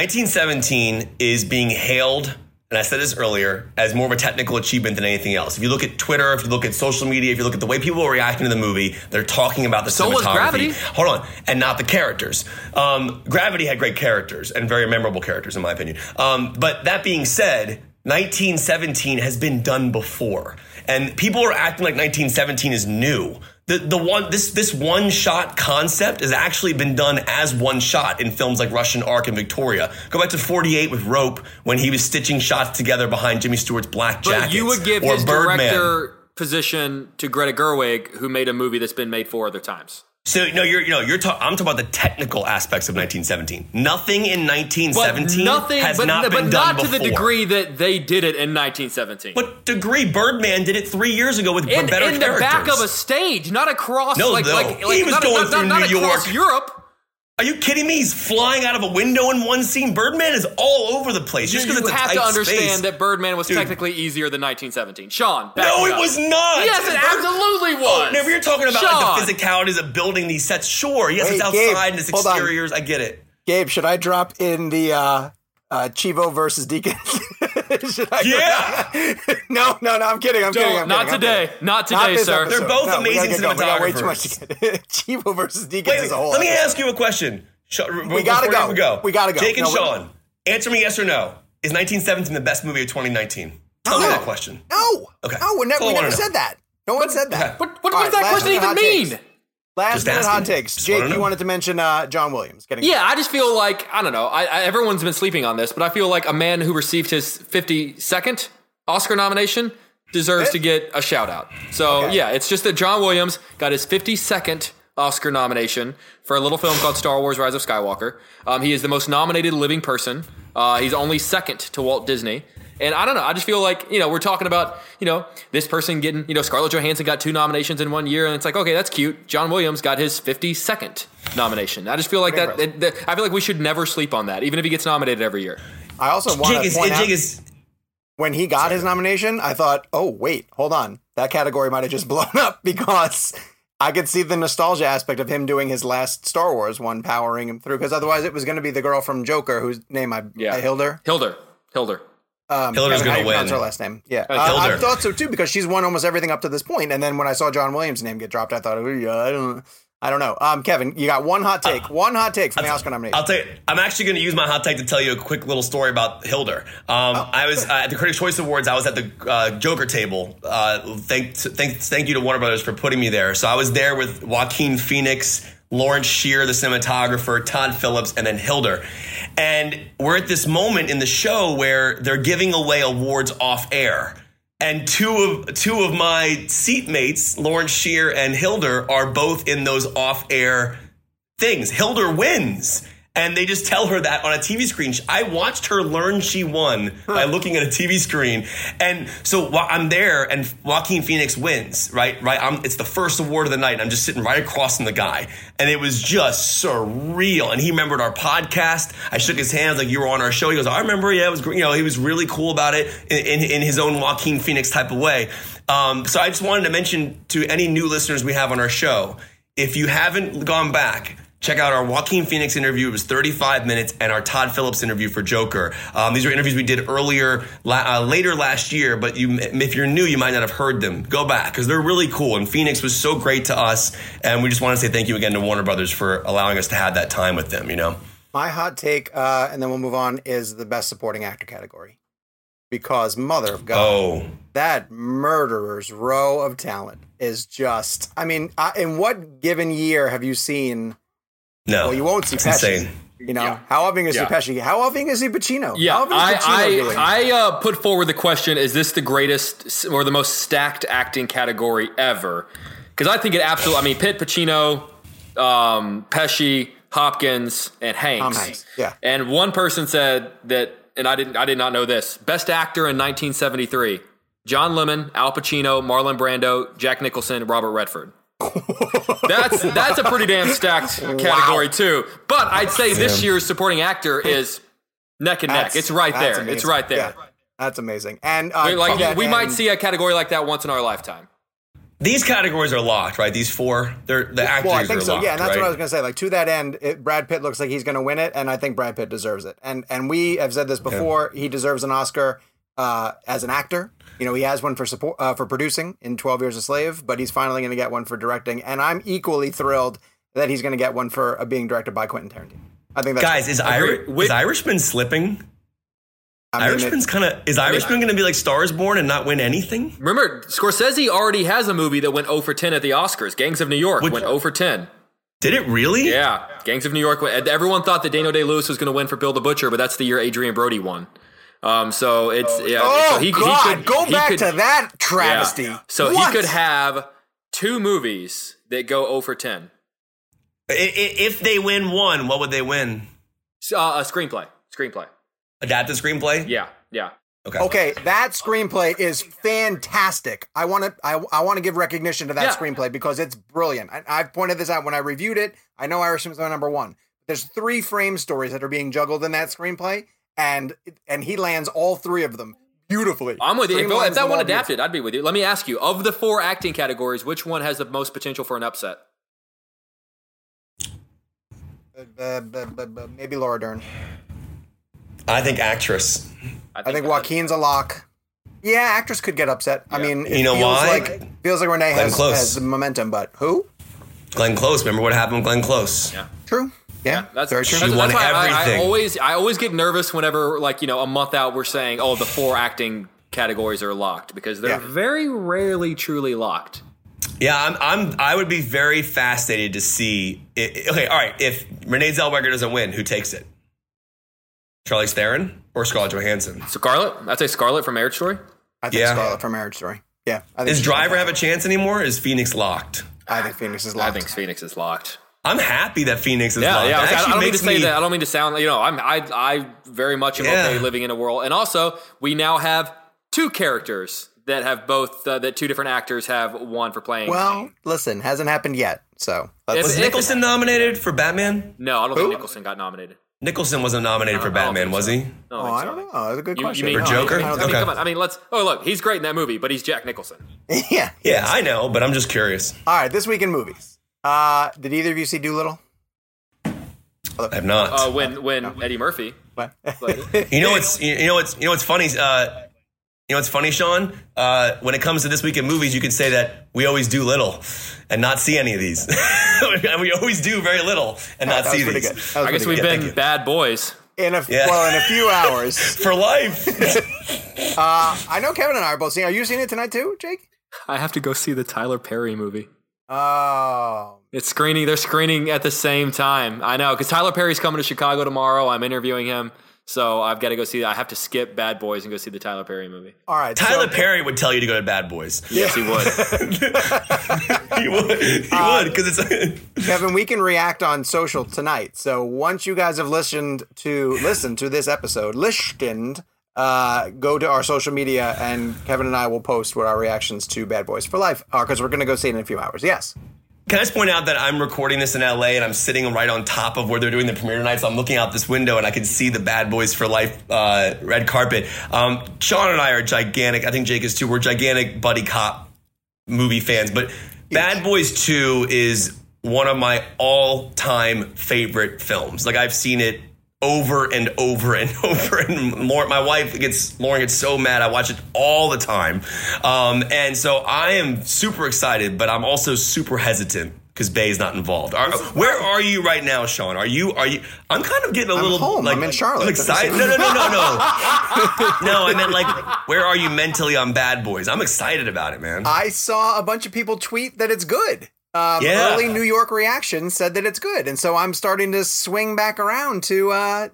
1917 is being hailed, and I said this earlier, as more of a technical achievement than anything else. If you look at Twitter, if you look at social media, if you look at the way people are reacting to the movie, they're talking about the cinematography. Was Gravity. Hold on. And not the characters. Gravity had great characters, and very memorable characters, in my opinion. But that being said, 1917 has been done before. And people are acting like 1917 is new. This one shot concept has actually been done as one shot in films like Russian Ark and Victoria. Go back to 48 with Rope, when he was stitching shots together behind Jimmy Stewart's Black Jackets. But you would give his director position to Greta Gerwig, who made a movie that's been made 4 other times. So no, I'm talking about the technical aspects of 1917. Nothing in 1917 has not been done before. But not to the degree that they did it in 1917. What degree? Birdman did it 3 years ago with better characters. In the back of a stage, not across. He was going through New York, Europe. Are you kidding me? He's flying out of a window in one scene. Birdman is all over the place. Just because it's a tight space. You have to understand that Birdman was technically easier than 1917. Sean, no, it was not. Yes, it absolutely was. No, you're talking about like the physicalities of building these sets. Sure, yes, it's outside Gabe, and it's exteriors. I get it. Gabe, should I drop in the Chivo versus Deacon Should I Yeah. No, I'm kidding. I'm kidding. Not today. Not today, sir. They're both amazing cinematographers. We got way cinematographers. too much to get. Chivo versus Deakins Wait, is a whole. let me episode. ask you a question. We gotta go. We gotta go. Jake and No, Sean, answer me yes or no. Is 1917 the best movie of 2019? Tell me that question. No. Okay. No, we That's all I never wanna said that. No one said that. What does that question even mean? Last Just minute asking. hot takes. Just Jake, wanna you know. wanted to mention John Williams. Yeah, I just feel like, I don't know, everyone's been sleeping on this, but I feel like a man who received his 52nd Oscar nomination deserves to get a shout out. So yeah, it's just that John Williams got his 52nd Oscar nomination for a little film called Star Wars Rise of Skywalker. He is the most nominated living person. He's only second to Walt Disney. And I don't know, I just feel like, we're talking about, this person getting, Scarlett Johansson got 2 nominations in 1 year, and it's like, okay, that's cute. John Williams got his 52nd nomination. I just feel like I feel like we should never sleep on that, even if he gets nominated every year. I also want to point out, when he got his nomination, I thought, oh, wait, hold on. That category might have just blown up because I could see the nostalgia aspect of him doing his last Star Wars one powering him through, because otherwise it was going to be the girl from Joker, whose name Hildur. Hildur. Hilder's going to win. That's her last name. Yeah. Hildur. I thought so too, because she's won almost everything up to this point. And then when I saw John Williams' name get dropped, I thought, I don't know. Kevin, you got one hot take. One hot take from the Oscar nomination. I'll tell you, I'm actually going to use my hot take to tell you a quick little story about Hildur. I was at the Critics' Choice Awards. I was at the Joker table. Thank you to Warner Brothers for putting me there. So I was there with Joaquin Phoenix, Lawrence Shear, the cinematographer, Todd Phillips, and then Hildur. And we're at this moment in the show where they're giving away awards off air. And two of my seatmates, Lawrence Shear and Hildur, are both in those off-air things. Hildur wins. And they just tell her that on a TV screen. I watched her learn she won by looking at a TV screen. And so I'm there, and Joaquin Phoenix wins, right? It's the first award of the night, and I'm just sitting right across from the guy. And it was just surreal. And he remembered our podcast. I shook his hands like, you were on our show. He goes, I remember, yeah, it was great. He was really cool about it in his own Joaquin Phoenix type of way. So I just wanted to mention to any new listeners we have on our show, if you haven't gone back, check out our Joaquin Phoenix interview. It was 35 minutes, and our Todd Phillips interview for Joker. These are interviews we did later last year, but if you're new, you might not have heard them. Go back, because they're really cool, and Phoenix was so great to us, and we just want to say thank you again to Warner Brothers for allowing us to have that time with them, My hot take, and then we'll move on, is the Best Supporting Actor category. Because, mother of God, that murderer's row of talent is just... I mean, in what given year have you seen... No, well, you won't see Pesci. insane. How often is he Pesci? How often is he Pacino? Yeah, How often is Pacino doing? I put forward the question: is this the greatest or the most stacked acting category ever? Because I think it absolutely. I mean, Pitt, Pacino, Pesci, Hopkins, and Hanks. Tom Hanks. Yeah. And one person said that, and I did not know this. Best actor in 1973: John Lemmon, Al Pacino, Marlon Brando, Jack Nicholson, Robert Redford. That's a pretty damn stacked category too. But I'd say this year's supporting actor is neck and neck. It's right there. Amazing. It's right there. Yeah, that's amazing. And we might see a category like that once in our lifetime. These categories are locked, right? These four, the actors I think are so. locked, Yeah, and that's right? what I was going to say. Like, to that end, Brad Pitt looks like he's going to win it, and I think Brad Pitt deserves it. And we have said this before. He deserves an Oscar as an actor. He has one for producing in 12 Years a Slave, but he's finally going to get one for directing. And I'm equally thrilled that he's going to get one for being directed by Quentin Tarantino. I think that's guys. Is Irishman slipping? Irishman's is Irishman going to be like Stars Born and not win anything? Remember, Scorsese already has a movie that went 0 for 10 at the Oscars. Gangs of New York went 0 for 10. Did it really? Yeah, Gangs of New York. Everyone thought that Daniel Day-Lewis was going to win for Bill the Butcher, but that's the year Adrian Brody won. So it's Oh, so he God! could, go he back could, to that travesty. Yeah. So What? he could have 2 movies that go 0 for 10. If they win one, what would they win? A screenplay. Adapted screenplay? Yeah. Okay, that screenplay is fantastic. I want to give recognition to that screenplay because it's brilliant. I've pointed this out when I reviewed it. I know Irishman's my number one. There's 3 frame stories that are being juggled in that screenplay, and he lands all 3 of them beautifully. I'm with you. If that one all adapted, I'd be with you. Let me ask you, of the 4 acting categories, which one has the most potential for an upset? Maybe Laura Dern. I think actress. I think Joaquin's a lock. Yeah, actress could get upset. Yeah. I mean, you know why? Feels like Renee has the momentum, but who? Glenn Close. Remember what happened with Glenn Close? Yeah. True. Yeah, that's very true. She won everything. I always get nervous whenever, like, a month out we're saying, oh, the 4 acting categories are locked, because they're very rarely truly locked. Yeah, I would be very fascinated to see. Okay, all right. If Renee Zellweger doesn't win, who takes it? Charlize Theron or Scarlett Johansson? Scarlett? I'd say Scarlett from Marriage Story. I think Scarlett from Marriage Story. Yeah. Does Driver have a chance anymore? Or is Phoenix locked? I think Phoenix is locked. I think Phoenix is locked. I'm happy that Phoenix is locked. Yeah. I don't mean to say that. I don't mean to sound. I very much am okay living in a world. And also, we now have 2 characters that have both that 2 different actors have won for playing. Well, listen, hasn't happened yet. So was Nicholson nominated for Batman? No, I don't think Nicholson got nominated. Nicholson wasn't nominated for Batman, was he? I don't know. That's a good question. For Joker? Come on. I mean, look, he's great in that movie, but he's Jack Nicholson. Yeah, I know, but I'm just curious. All right, this week in movies. Did either of you see Dolittle? I have not. When Eddie Murphy. What? You know what's funny? What's funny, Sean? When it comes to this week in movies, you can say that we always do little and not see any of these. We always do very little and not see these. I guess we've been bad boys. In a few hours. For life. I know Kevin and I are both seeing. Are you seeing it tonight too, Jake? I have to go see the Tyler Perry movie. Oh. It's screening. They're screening at the same time. I know, because Tyler Perry's coming to Chicago tomorrow. I'm interviewing him. So I've got to go see. I have to skip Bad Boys and go see the Tyler Perry movie. All right. Tyler Perry would tell you to go to Bad Boys. Yes, he would. He would, because it's Kevin, we can react on social tonight. So once you guys have listened to this episode, go to our social media, and Kevin and I will post what our reactions to Bad Boys for Life are, because we're going to go see it in a few hours. Yes. Can I just point out that I'm recording this in LA and I'm sitting right on top of where they're doing the premiere tonight, so I'm looking out this window and I can see the Bad Boys for Life red carpet. Sean and I are gigantic, I think Jake is too, we're gigantic buddy cop movie fans, but Bad Boys 2 is one of my all-time favorite films. Like, I've seen it over and over and over and more. My wife Lauren gets so mad. I watch it all the time. And so I am super excited, but I'm also super hesitant because Bay's not involved. Where are you right now, Sean? Are you? I'm kind of getting a little home. Like, I'm in Charlotte. I'm excited. No. No, I meant, like, where are you mentally on Bad Boys? I'm excited about it, man. I saw a bunch of people tweet that it's good. Early New York reaction said that it's good. And so I'm starting to swing back around to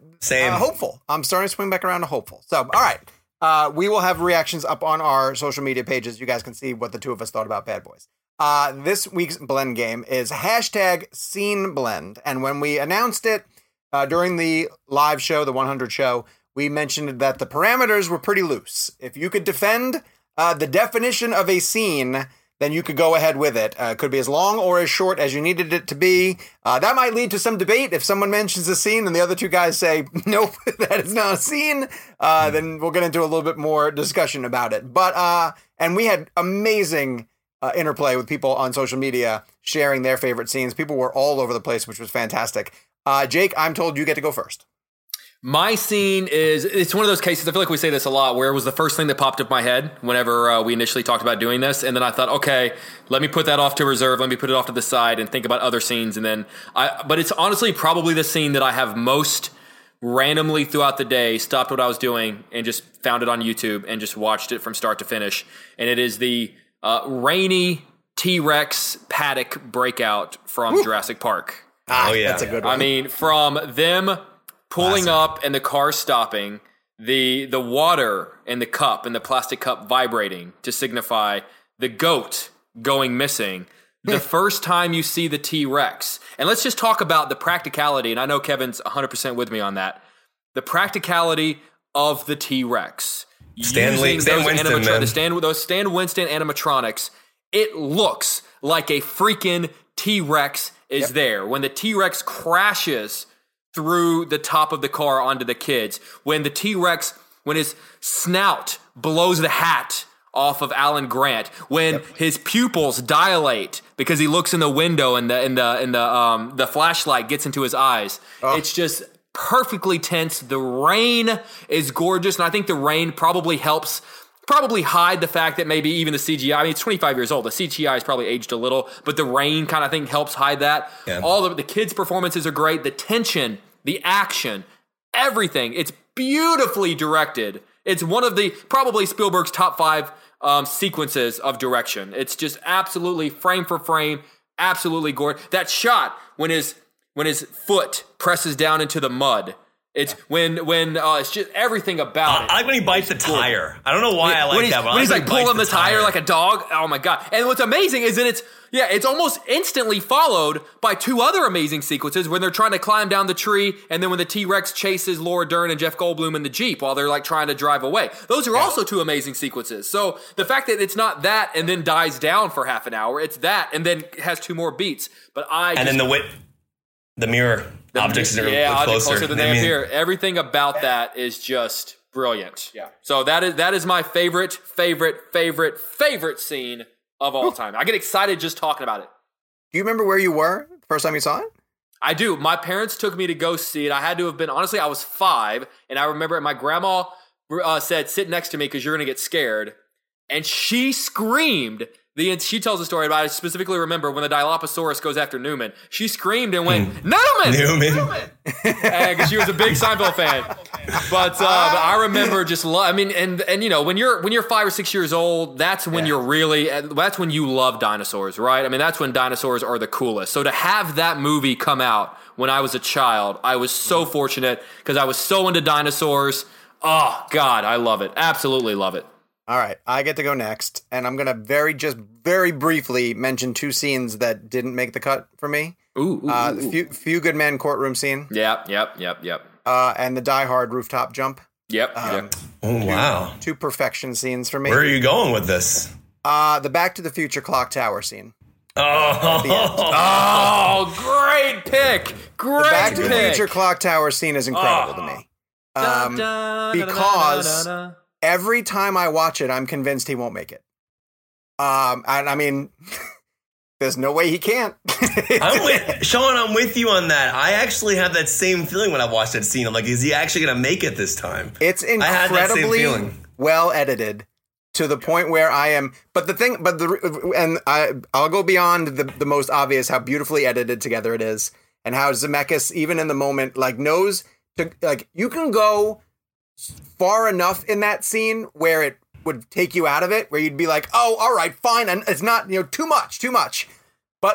hopeful. I'm starting to swing back around to hopeful. So, all right. We will have reactions up on our social media pages. You guys can see what the 2 of us thought about Bad Boys. This week's blend game is #SceneBlend. And when we announced it during the live show, the 100 show, we mentioned that the parameters were pretty loose. If you could defend the definition of a scene, then you could go ahead with it. It could be as long or as short as you needed it to be. That might lead to some debate. If someone mentions a scene and the other 2 guys say, nope, that is not a scene, then we'll get into a little bit more discussion about it. But and we had amazing interplay with people on social media sharing their favorite scenes. People were all over the place, which was fantastic. Jake, I'm told you get to go first. My scene it's one of those cases, I feel like we say this a lot, where it was the first thing that popped up my head whenever we initially talked about doing this. And then I thought, okay, let me put that off to reserve. Let me put it off to the side and think about other scenes. And then but it's honestly probably the scene that I have most randomly throughout the day stopped what I was doing and just found it on YouTube and just watched it from start to finish. And it is the rainy T-Rex paddock breakout from Jurassic Park. Oh, yeah. That's a good one. I mean, from them pulling up and the car stopping, the water in the cup and the plastic cup vibrating to signify the goat going missing. The first time you see the T-Rex. And let's just talk about the practicality, and I know Kevin's 100% with me on that. The practicality of the T-Rex. Stan Winston, man. Those Stan Winston animatronics, it looks like a freaking T-Rex is there. When the T-Rex crashes through the top of the car onto the kids, when the T-Rex, when his snout blows the hat off of Alan Grant, when his pupils dilate because he looks in the window and the flashlight gets into his eyes. It's just perfectly tense. The rain is gorgeous, and I think the rain probably helps hide the fact that maybe even the CGI, I mean, it's 25 years old. The CGI has probably aged a little, but the rain kind of thing helps hide that. Yeah. All the kids' performances are great. The tension, the action, everything. It's beautifully directed. It's one of the, probably Spielberg's top 5 sequences of direction. It's just absolutely frame for frame, absolutely gorgeous. That shot when his foot presses down into the mud. It's when it's just everything about it. I like when he bites the tire. I don't know why I like that. When he's like pulling the tire like a dog. Oh my God. And what's amazing is that it's almost instantly followed by 2 other amazing sequences when they're trying to climb down the tree, and then when the T-Rex chases Laura Dern and Jeff Goldblum in the Jeep while they're like trying to drive away. Those are also 2 amazing sequences. So the fact that it's not that and then dies down for half an hour, it's that and then has 2 more beats. But then the mirror. Objects are closer than they appear. Everything about that is just brilliant. Yeah. So that is my favorite scene of all time. I get excited just talking about it. Do you remember where you were the first time you saw it? I do. My parents took me to go see it. I had to have been, honestly, I was 5, and I remember my grandma said, sit next to me because you're going to get scared. And she screamed. She tells a story about it. I specifically remember when the Dilophosaurus goes after Newman. She screamed and went, Newman! Because she was a big Seinfeld fan. But I remember just, and you know, when you're 5 or 6 years old, that's when that's when you love dinosaurs, right? I mean, that's when dinosaurs are the coolest. So to have that movie come out when I was a child, I was so fortunate because I was so into dinosaurs. Oh, God, I love it. Absolutely love it. All right, I get to go next, and I'm going to very briefly mention 2 scenes that didn't make the cut for me. The Few Good Men courtroom scene. Yep. And the Die Hard rooftop jump. Yep. Oh, wow. 2 perfection scenes for me. Where are you going with this? The Back to the Future clock tower scene. Great pick. The Back to the Future clock tower scene is incredible to me. Because every time I watch it, I'm convinced he won't make it. And I mean, there's no way he can't. Sean, I'm with you on that. I actually have that same feeling when I watched that scene. I'm like, is he actually going to make it this time? It's incredibly well edited to the point where I am. I'll go beyond the most obvious how beautifully edited together it is, and how Zemeckis, even in the moment, knows to you can go far enough in that scene where it would take you out of it, where you'd be like, oh, all right, fine. And it's not, too much. But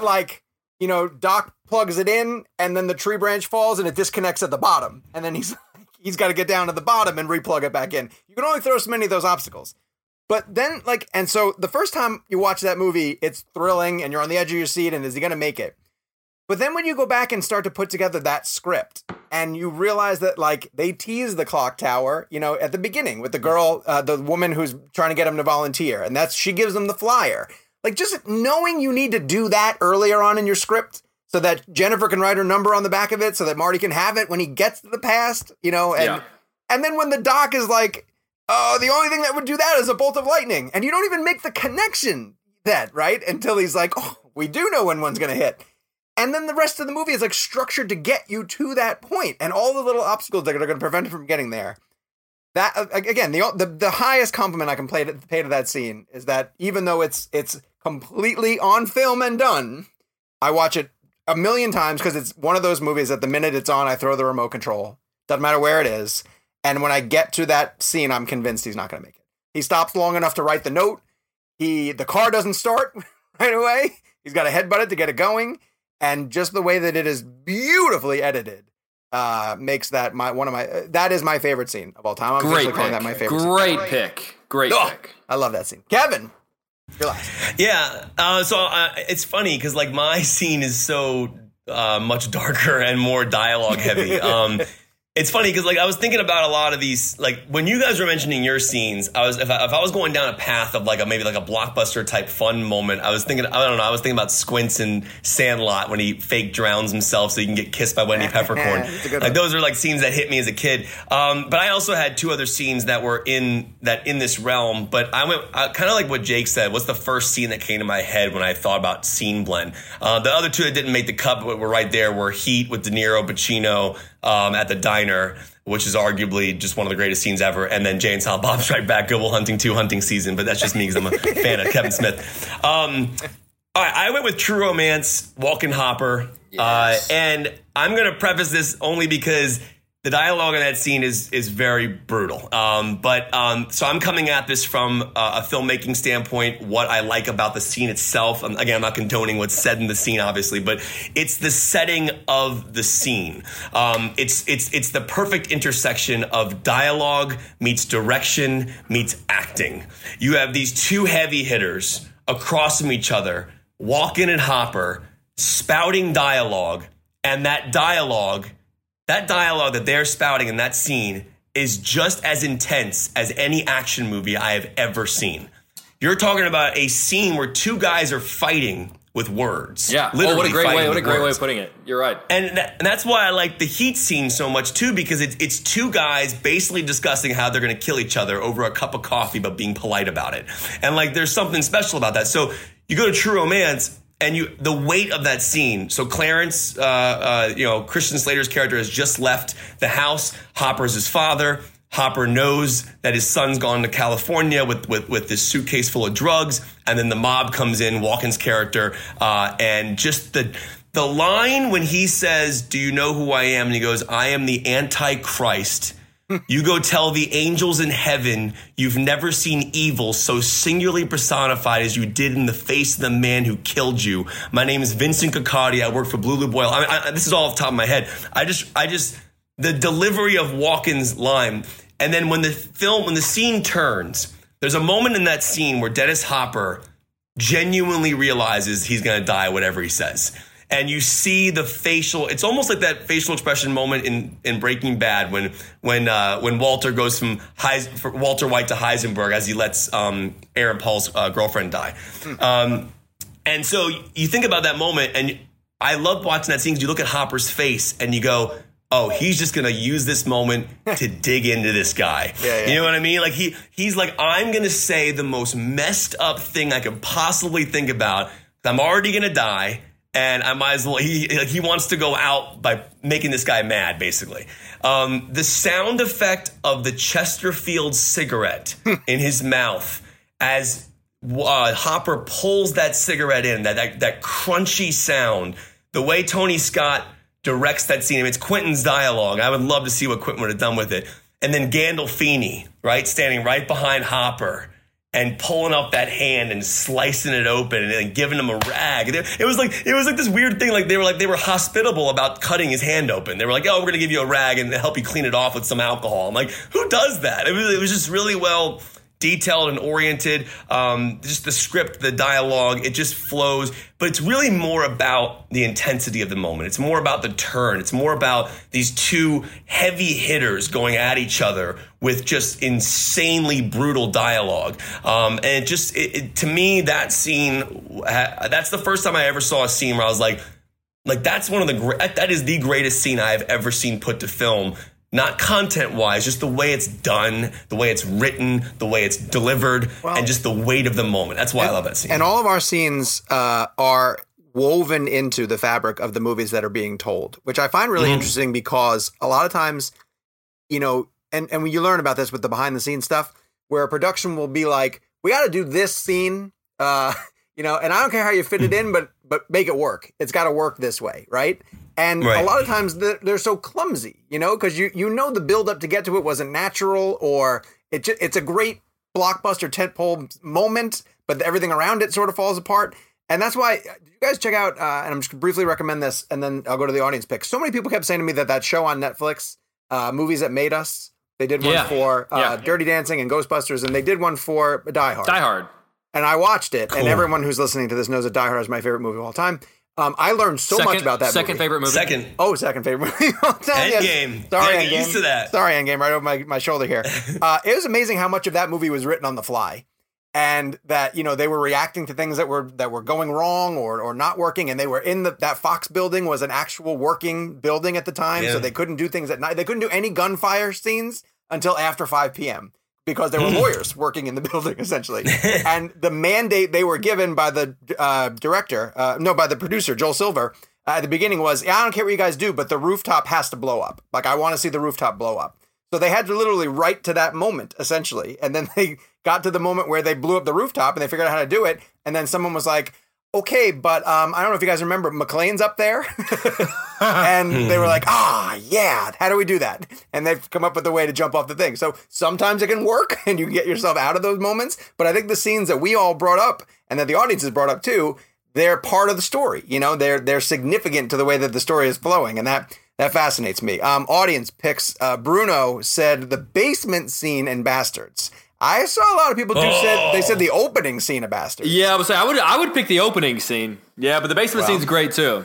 Doc plugs it in and then the tree branch falls and it disconnects at the bottom. And then he's got to get down to the bottom and replug it back in. You can only throw so many of those obstacles. But then and so the first time you watch that movie, it's thrilling and you're on the edge of your seat and is he going to make it? But then when you go back and start to put together that script and you realize that they tease the clock tower, at the beginning with the girl, the woman who's trying to get him to volunteer, and she gives them the flyer. Just knowing you need to do that earlier on in your script so that Jennifer can write her number on the back of it so that Marty can have it when he gets to the past, and then when the doc is like, oh, the only thing that would do that is a bolt of lightning. And you don't even make the connection then, right? Until he's like, oh, we do know when one's going to hit. And then the rest of the movie is structured to get you to that point, and all the little obstacles that are going to prevent it from getting there. That again, the highest compliment I can pay to that scene is that even though it's completely on film and done, I watch it a million times because it's one of those movies that the minute it's on, I throw the remote control. Doesn't matter where it is, and when I get to that scene, I'm convinced he's not going to make it. He stops long enough to write the note. The car doesn't start right away. He's got to headbutt it to get it going. And just the way that it is beautifully edited makes that that is my favorite scene of all time. I'm Great calling that my favorite Great scene. pick. Great pick. I love that scene. Kevin, you're last. Yeah. So it's funny because my scene is so much darker and more dialogue heavy. It's funny because I was thinking about a lot of these, when you guys were mentioning your scenes, if I was going down a path of maybe a blockbuster type fun moment, I was thinking about Squints in Sandlot when he fake drowns himself so he can get kissed by Wendy Peppercorn. Those are scenes that hit me as a kid. But I also had 2 other scenes that were in this realm. But I went kind of like what Jake said. What's the first scene that came to my head when I thought about scene blend? The other 2 that didn't make the cut but were right there were Heat with De Niro, Pacino. at the diner, which is arguably just one of the greatest scenes ever. And then Jay and Silent Bob Strike Back, Good Will Hunting 2 hunting season. But that's just me because I'm a fan of Kevin Smith. All right, I went with True Romance, Walken Hopper. Yes. And I'm going to preface this only because the dialogue in that scene is very brutal. So I'm coming at this from a filmmaking standpoint, what I like about the scene itself. Again, I'm not condoning what's said in the scene, obviously, but it's the setting of the scene. It's the perfect intersection of dialogue meets direction meets acting. You have these two heavy hitters across from each other, Walken and Hopper, spouting dialogue, and that dialogue that they're spouting in that scene is just as intense as any action movie I have ever seen. You're talking about a scene where two guys are fighting with words. Yeah. Literally what a great way! What a great way words. of putting it. You're right. And that's why I like the Heat scene so much too, because it's two guys basically discussing how they're going to kill each other over a cup of coffee, but being polite about it. And like, there's something special about that. So you go to True Romance. And the weight of that scene. So Clarence, Christian Slater's character has just left the house. Hopper's his father. Hopper knows that his son's gone to California with this suitcase full of drugs. And then the mob comes in, Walken's character, and just the line when he says, "Do you know who I am?" And he goes, "I am the Antichrist. You go tell the angels in heaven you've never seen evil so singularly personified as you did in the face of the man who killed you. My name is Vincent Cacotti. I work for Blue Lube Oil." This is all off the top of my head. I just the delivery of Walken's line. And then when the scene turns, there's a moment in that scene where Dennis Hopper genuinely realizes he's going to die, whatever he says. And you see the facial. It's almost like that facial expression moment in Breaking Bad when Walter goes from Walter White to Heisenberg as he lets Aaron Paul's girlfriend die. And so you think about that moment, and I love watching that scene because you look at Hopper's face and you go, "Oh, he's just going to use this moment to dig into this guy." Yeah. You know what I mean? Like he's like, "I'm going to say the most messed up thing I could possibly think about. I'm already going to die. And I might as well." He wants to go out by making this guy mad, basically. The sound effect of the Chesterfield cigarette in his mouth as Hopper pulls that cigarette in, that crunchy sound, the way Tony Scott directs that scene. I mean, it's Quentin's dialogue. I would love to see what Quentin would have done with it. And then Gandolfini, right, standing right behind Hopper and pulling up that hand and slicing it open and then giving him a rag. It was like this weird thing. Like they were hospitable about cutting his hand open. They were like, "Oh, we're gonna give you a rag and help you clean it off with some alcohol." I'm like, who does that? It was just really well detailed and oriented. Just the script, the dialogue, it just flows. But it's really more about the intensity of the moment. It's more about the turn. It's more about these two heavy hitters going at each other with just insanely brutal dialogue. And to me, that scene, that's the first time I ever saw a scene where I was like that's that is the greatest scene I have ever seen put to film. Not content-wise, just the way it's done, the way it's written, the way it's delivered, and just the weight of the moment. That's why I love that scene. And all of our scenes are woven into the fabric of the movies that are being told, which I find really interesting because a lot of times, and when you learn about this with the behind-the-scenes stuff, where a production will be like, "We got to do this scene, and I don't care how you fit it in, but make it work. It's got to work this way, right?" And a lot of times they're so clumsy, because you know the buildup to get to it wasn't natural, or it's a great blockbuster tentpole moment, but everything around it sort of falls apart. And that's why you guys check out, and I'm just going to briefly recommend this, and then I'll go to the audience pick. So many people kept saying to me that show on Netflix, Movies That Made Us, they did one for Dirty Dancing and Ghostbusters, and they did one for Die Hard. Die Hard. And I watched it, and everyone who's listening to this knows that Die Hard is my favorite movie of all time. I learned so much about that movie. Second favorite movie? Second. Oh, second favorite movie of all time. Endgame. Sorry, Get Endgame. used to that. Sorry, Endgame, right over my shoulder here. It was amazing how much of that movie was written on the fly. And that, they were reacting to things that were going wrong or not working. And they were in that Fox building was an actual working building at the time. Yeah. So they couldn't do things at night. They couldn't do any gunfire scenes until after 5 p.m. because there were lawyers working in the building, essentially. And the mandate they were given by the by the producer, Joel Silver, at the beginning was, I don't care what you guys do, but the rooftop has to blow up. Like, I want to see the rooftop blow up. So they had to literally write to that moment, essentially. And then they got to the moment where they blew up the rooftop and they figured out how to do it. And then someone was like, okay, but I don't know if you guys remember, McClane's up there. And they were like, yeah, how do we do that? And they've come up with a way to jump off the thing. So sometimes it can work and you can get yourself out of those moments. But I think the scenes that we all brought up and that the audience has brought up too, they're part of the story. You know, they're significant to the way that the story is flowing. And that fascinates me. Audience picks. Bruno said the basement scene in Bastards. I saw a lot of people they said the opening scene of Bastards. Yeah, I would pick the opening scene. Yeah, but the basement scene's great too.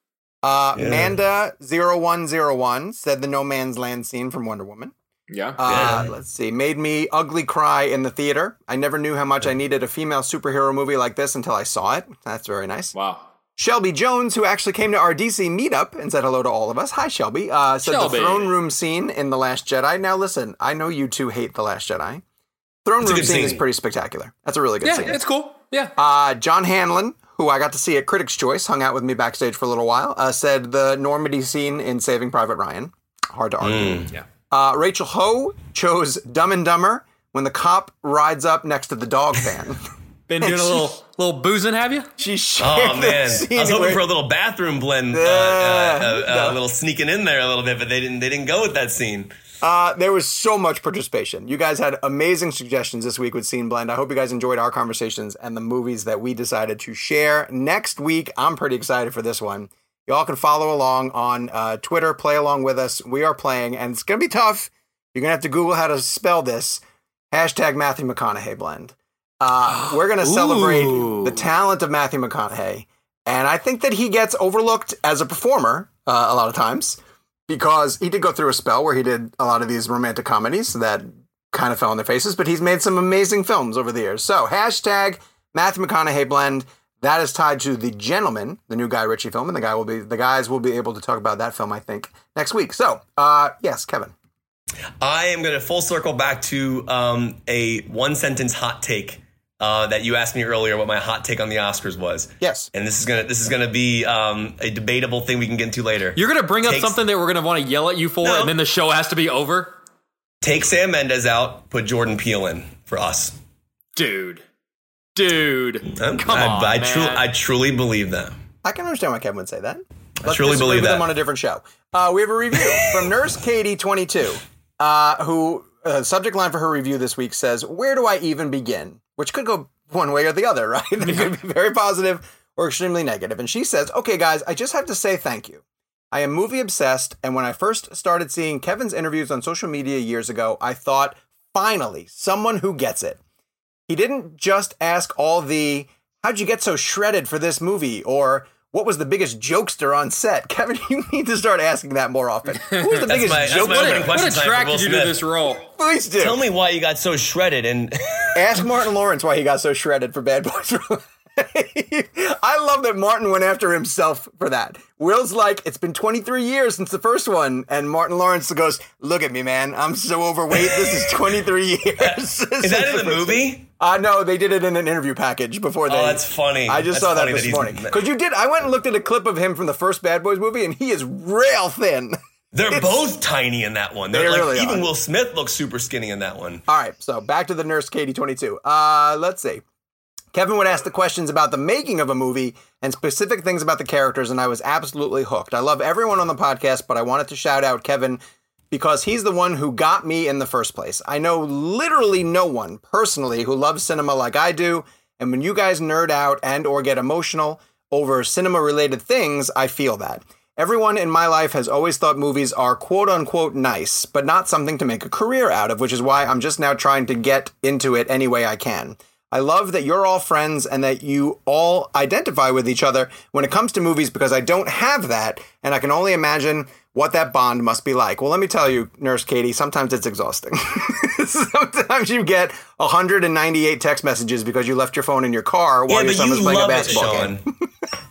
Manda0101 said the No Man's Land scene from Wonder Woman. Yeah. Let's see. Made me ugly cry in the theater. I never knew how much I needed a female superhero movie like this until I saw it. That's very nice. Wow. Shelby Jones, who actually came to our DC meetup and said hello to all of us. Hi, Shelby. Said Shelby. The throne room scene in The Last Jedi. Now, listen, I know you two hate The Last Jedi. Throne room scene is pretty spectacular. That's a really good scene. Yeah, it's cool. Yeah. John Hanlon, who I got to see at Critics' Choice, hung out with me backstage for a little while, said the Normandy scene in Saving Private Ryan. Hard to argue. Yeah. Rachel Ho chose Dumb and Dumber when the cop rides up next to the dog van. Been doing a little boozing, have you? She shared Oh man, I was hoping for a little bathroom blend, a little sneaking in there a little bit, but they didn't go with that scene. There was so much participation. You guys had amazing suggestions this week with Scene Blend. I hope you guys enjoyed our conversations and the movies that we decided to share. Next week, I'm pretty excited for this one. Y'all can follow along on Twitter, play along with us. We are playing, and it's going to be tough. You're going to have to Google how to spell this. # Matthew McConaughey blend. We're going to celebrate the talent of Matthew McConaughey. And I think that he gets overlooked as a performer a lot of times, because he did go through a spell where he did a lot of these romantic comedies that kind of fell on their faces, but he's made some amazing films over the years. So # Matthew McConaughey blend. That is tied to The Gentleman, the new Guy Ritchie film, and the guys will be able to talk about that film, I think, next week. So, yes, Kevin. I am going to full circle back to a one sentence hot take that you asked me earlier what my hot take on the Oscars was. Yes. And this is gonna be a debatable thing we can get into later. You're gonna bring up something that we're gonna want to yell at you for, and then the show has to be over. Take Sam Mendes out, put Jordan Peele in for Us. Dude, come on, man. I truly believe that. I can understand why Kevin would say that. I truly believe that. Them on a different show. We have a review from Nurse Katie 22, who subject line for her review this week says, "Where do I even begin?" Which could go one way or the other, right? It could be very positive or extremely negative. And she says, "Okay, guys, I just have to say thank you. I am movie obsessed, and when I first started seeing Kevin's interviews on social media years ago, I thought, finally, someone who gets it. He didn't just ask all the, how'd you get so shredded for this movie? Or what was the biggest jokester on set? Kevin, you need to start asking that more often. Who was the biggest jokester? What attracted you to this role? Please do. Tell me why you got so shredded. And ask Martin Lawrence why he got so shredded for Bad Boys. I love that Martin went after himself for that. Will's like, it's been 23 years since the first one. And Martin Lawrence goes, look at me, man. I'm so overweight. This is 23 years. Is that in the movie? No, they did it in an interview package before they... Oh, that's funny. I just saw that this morning. Because I went and looked at a clip of him from the first Bad Boys movie, and he is real thin. They're both tiny in that one. They really even are. Will Smith looks super skinny in that one. All right, so back to the Nurse Katie 22. Let's see. Kevin would ask the questions about the making of a movie and specific things about the characters, and I was absolutely hooked. I love everyone on the podcast, but I wanted to shout out Kevin because he's the one who got me in the first place. I know literally no one personally who loves cinema like I do, and when you guys nerd out and or get emotional over cinema-related things, I feel that. Everyone in my life has always thought movies are quote-unquote nice, but not something to make a career out of, which is why I'm just now trying to get into it any way I can. I love that you're all friends and that you all identify with each other when it comes to movies because I don't have that, and I can only imagine what that bond must be like. Well, let me tell you, Nurse Katie, sometimes it's exhausting. Sometimes you get 198 text messages because you left your phone in your car while your son was playing a basketball game.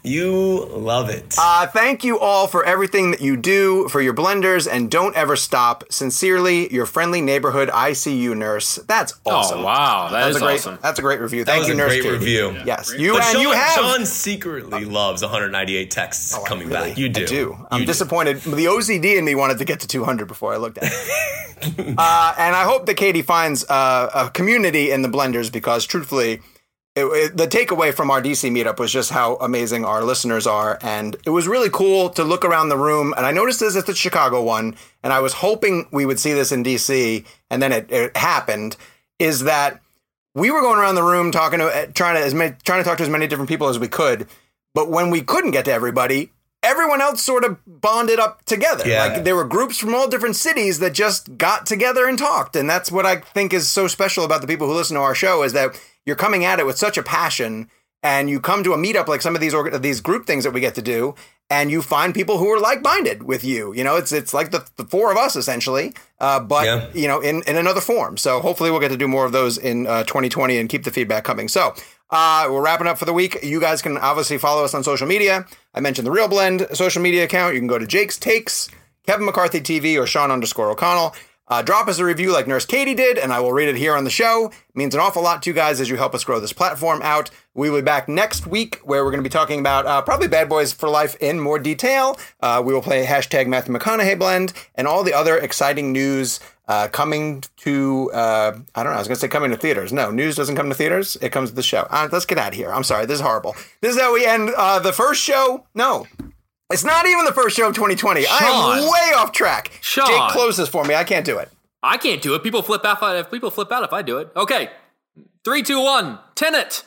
You love it. Thank you all for everything that you do for your blenders, and don't ever stop. Sincerely, your friendly neighborhood ICU nurse. That's awesome. Oh, wow. That's awesome. That's a great review. That Thank was you, a Nurse great Katie. review. Yeah. Yes. Sean secretly loves 198 texts coming back. You do. I do. I'm disappointed. The OCD in me wanted to get to 200 before I looked at it. And I hope that Katie finds a community in the blenders, because truthfully, the takeaway from our DC meetup was just how amazing our listeners are. And it was really cool to look around the room. And I noticed this at the Chicago one, and I was hoping we would see this in DC, and then it happened, is that we were going around the room trying to talk to as many different people as we could. But when we couldn't get to everybody, everyone else sort of bonded up together. Yeah. Like there were groups from all different cities that just got together and talked. And that's what I think is so special about the people who listen to our show, is that you're coming at it with such a passion, and you come to a meetup like some of these group things that we get to do, and you find people who are like-minded with you. You know, it's like the four of us essentially, but you know, in another form. So hopefully we'll get to do more of those in 2020 and keep the feedback coming. So we're wrapping up for the week. You guys can obviously follow us on social media. I mentioned the Real Blend social media account. You can go to Jake's Takes, Kevin McCarthy TV, or Sean_O'Connell. Drop us a review like Nurse Katie did, and I will read it here on the show. It means an awful lot to you guys as you help us grow this platform out. We will be back next week, where we're going to be talking about probably Bad Boys for Life in more detail. We will play hashtag Matthew McConaughey blend and all the other exciting news coming to, I don't know, I was going to say coming to theaters. No, news doesn't come to theaters. It comes to the show. Let's get out of here. I'm sorry. This is horrible. This is how we end the first show. No. It's not even the first show of 2020. Sean. I am way off track. Sean. Jake, close this for me. I can't do it. I can't do it. People flip out if I do it. Okay. 3, 2, 1. Tenet.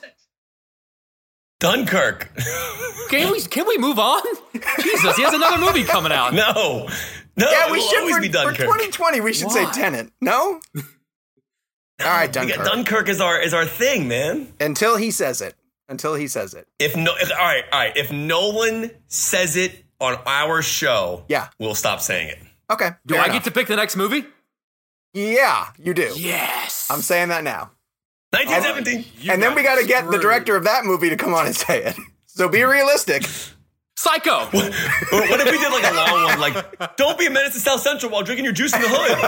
Dunkirk. Can we move on? Jesus, he has another movie coming out. No. Yeah, we should always be for Dunkirk. 2020. We should say Tenet. No. All right, Dunkirk. Dunkirk is our thing, man. Until he says it. All right. If Nolan says it on our show, we'll stop saying it. Okay. Do I get to pick the next movie? Yeah, you do. Yes. I'm saying that now. 1917. And then we got to get the director of that movie to come on and say it. So be realistic. Psycho. What if we did like a long one? Like, don't be a menace to South Central while drinking your juice in the hood.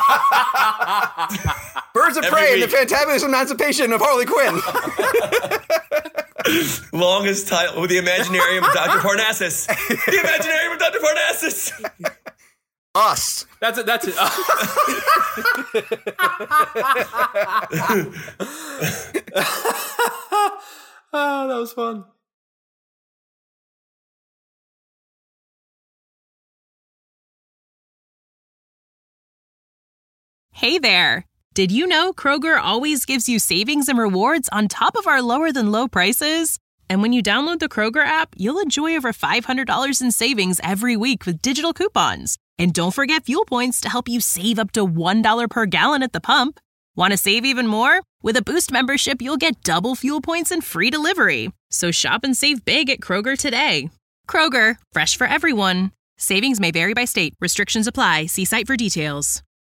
Birds of Prey and the Fantabulous Emancipation of Harley Quinn. Longest title with the Imaginarium of Dr. Parnassus. The Imaginarium of Dr. Parnassus. Us. That's it. Oh, that was fun. Hey there. Did you know Kroger always gives you savings and rewards on top of our lower than low prices? And when you download the Kroger app, you'll enjoy over $500 in savings every week with digital coupons. And don't forget fuel points to help you save up to $1 per gallon at the pump. Want to save even more? With a Boost membership, you'll get double fuel points and free delivery. So shop and save big at Kroger today. Kroger, fresh for everyone. Savings may vary by state. Restrictions apply. See site for details.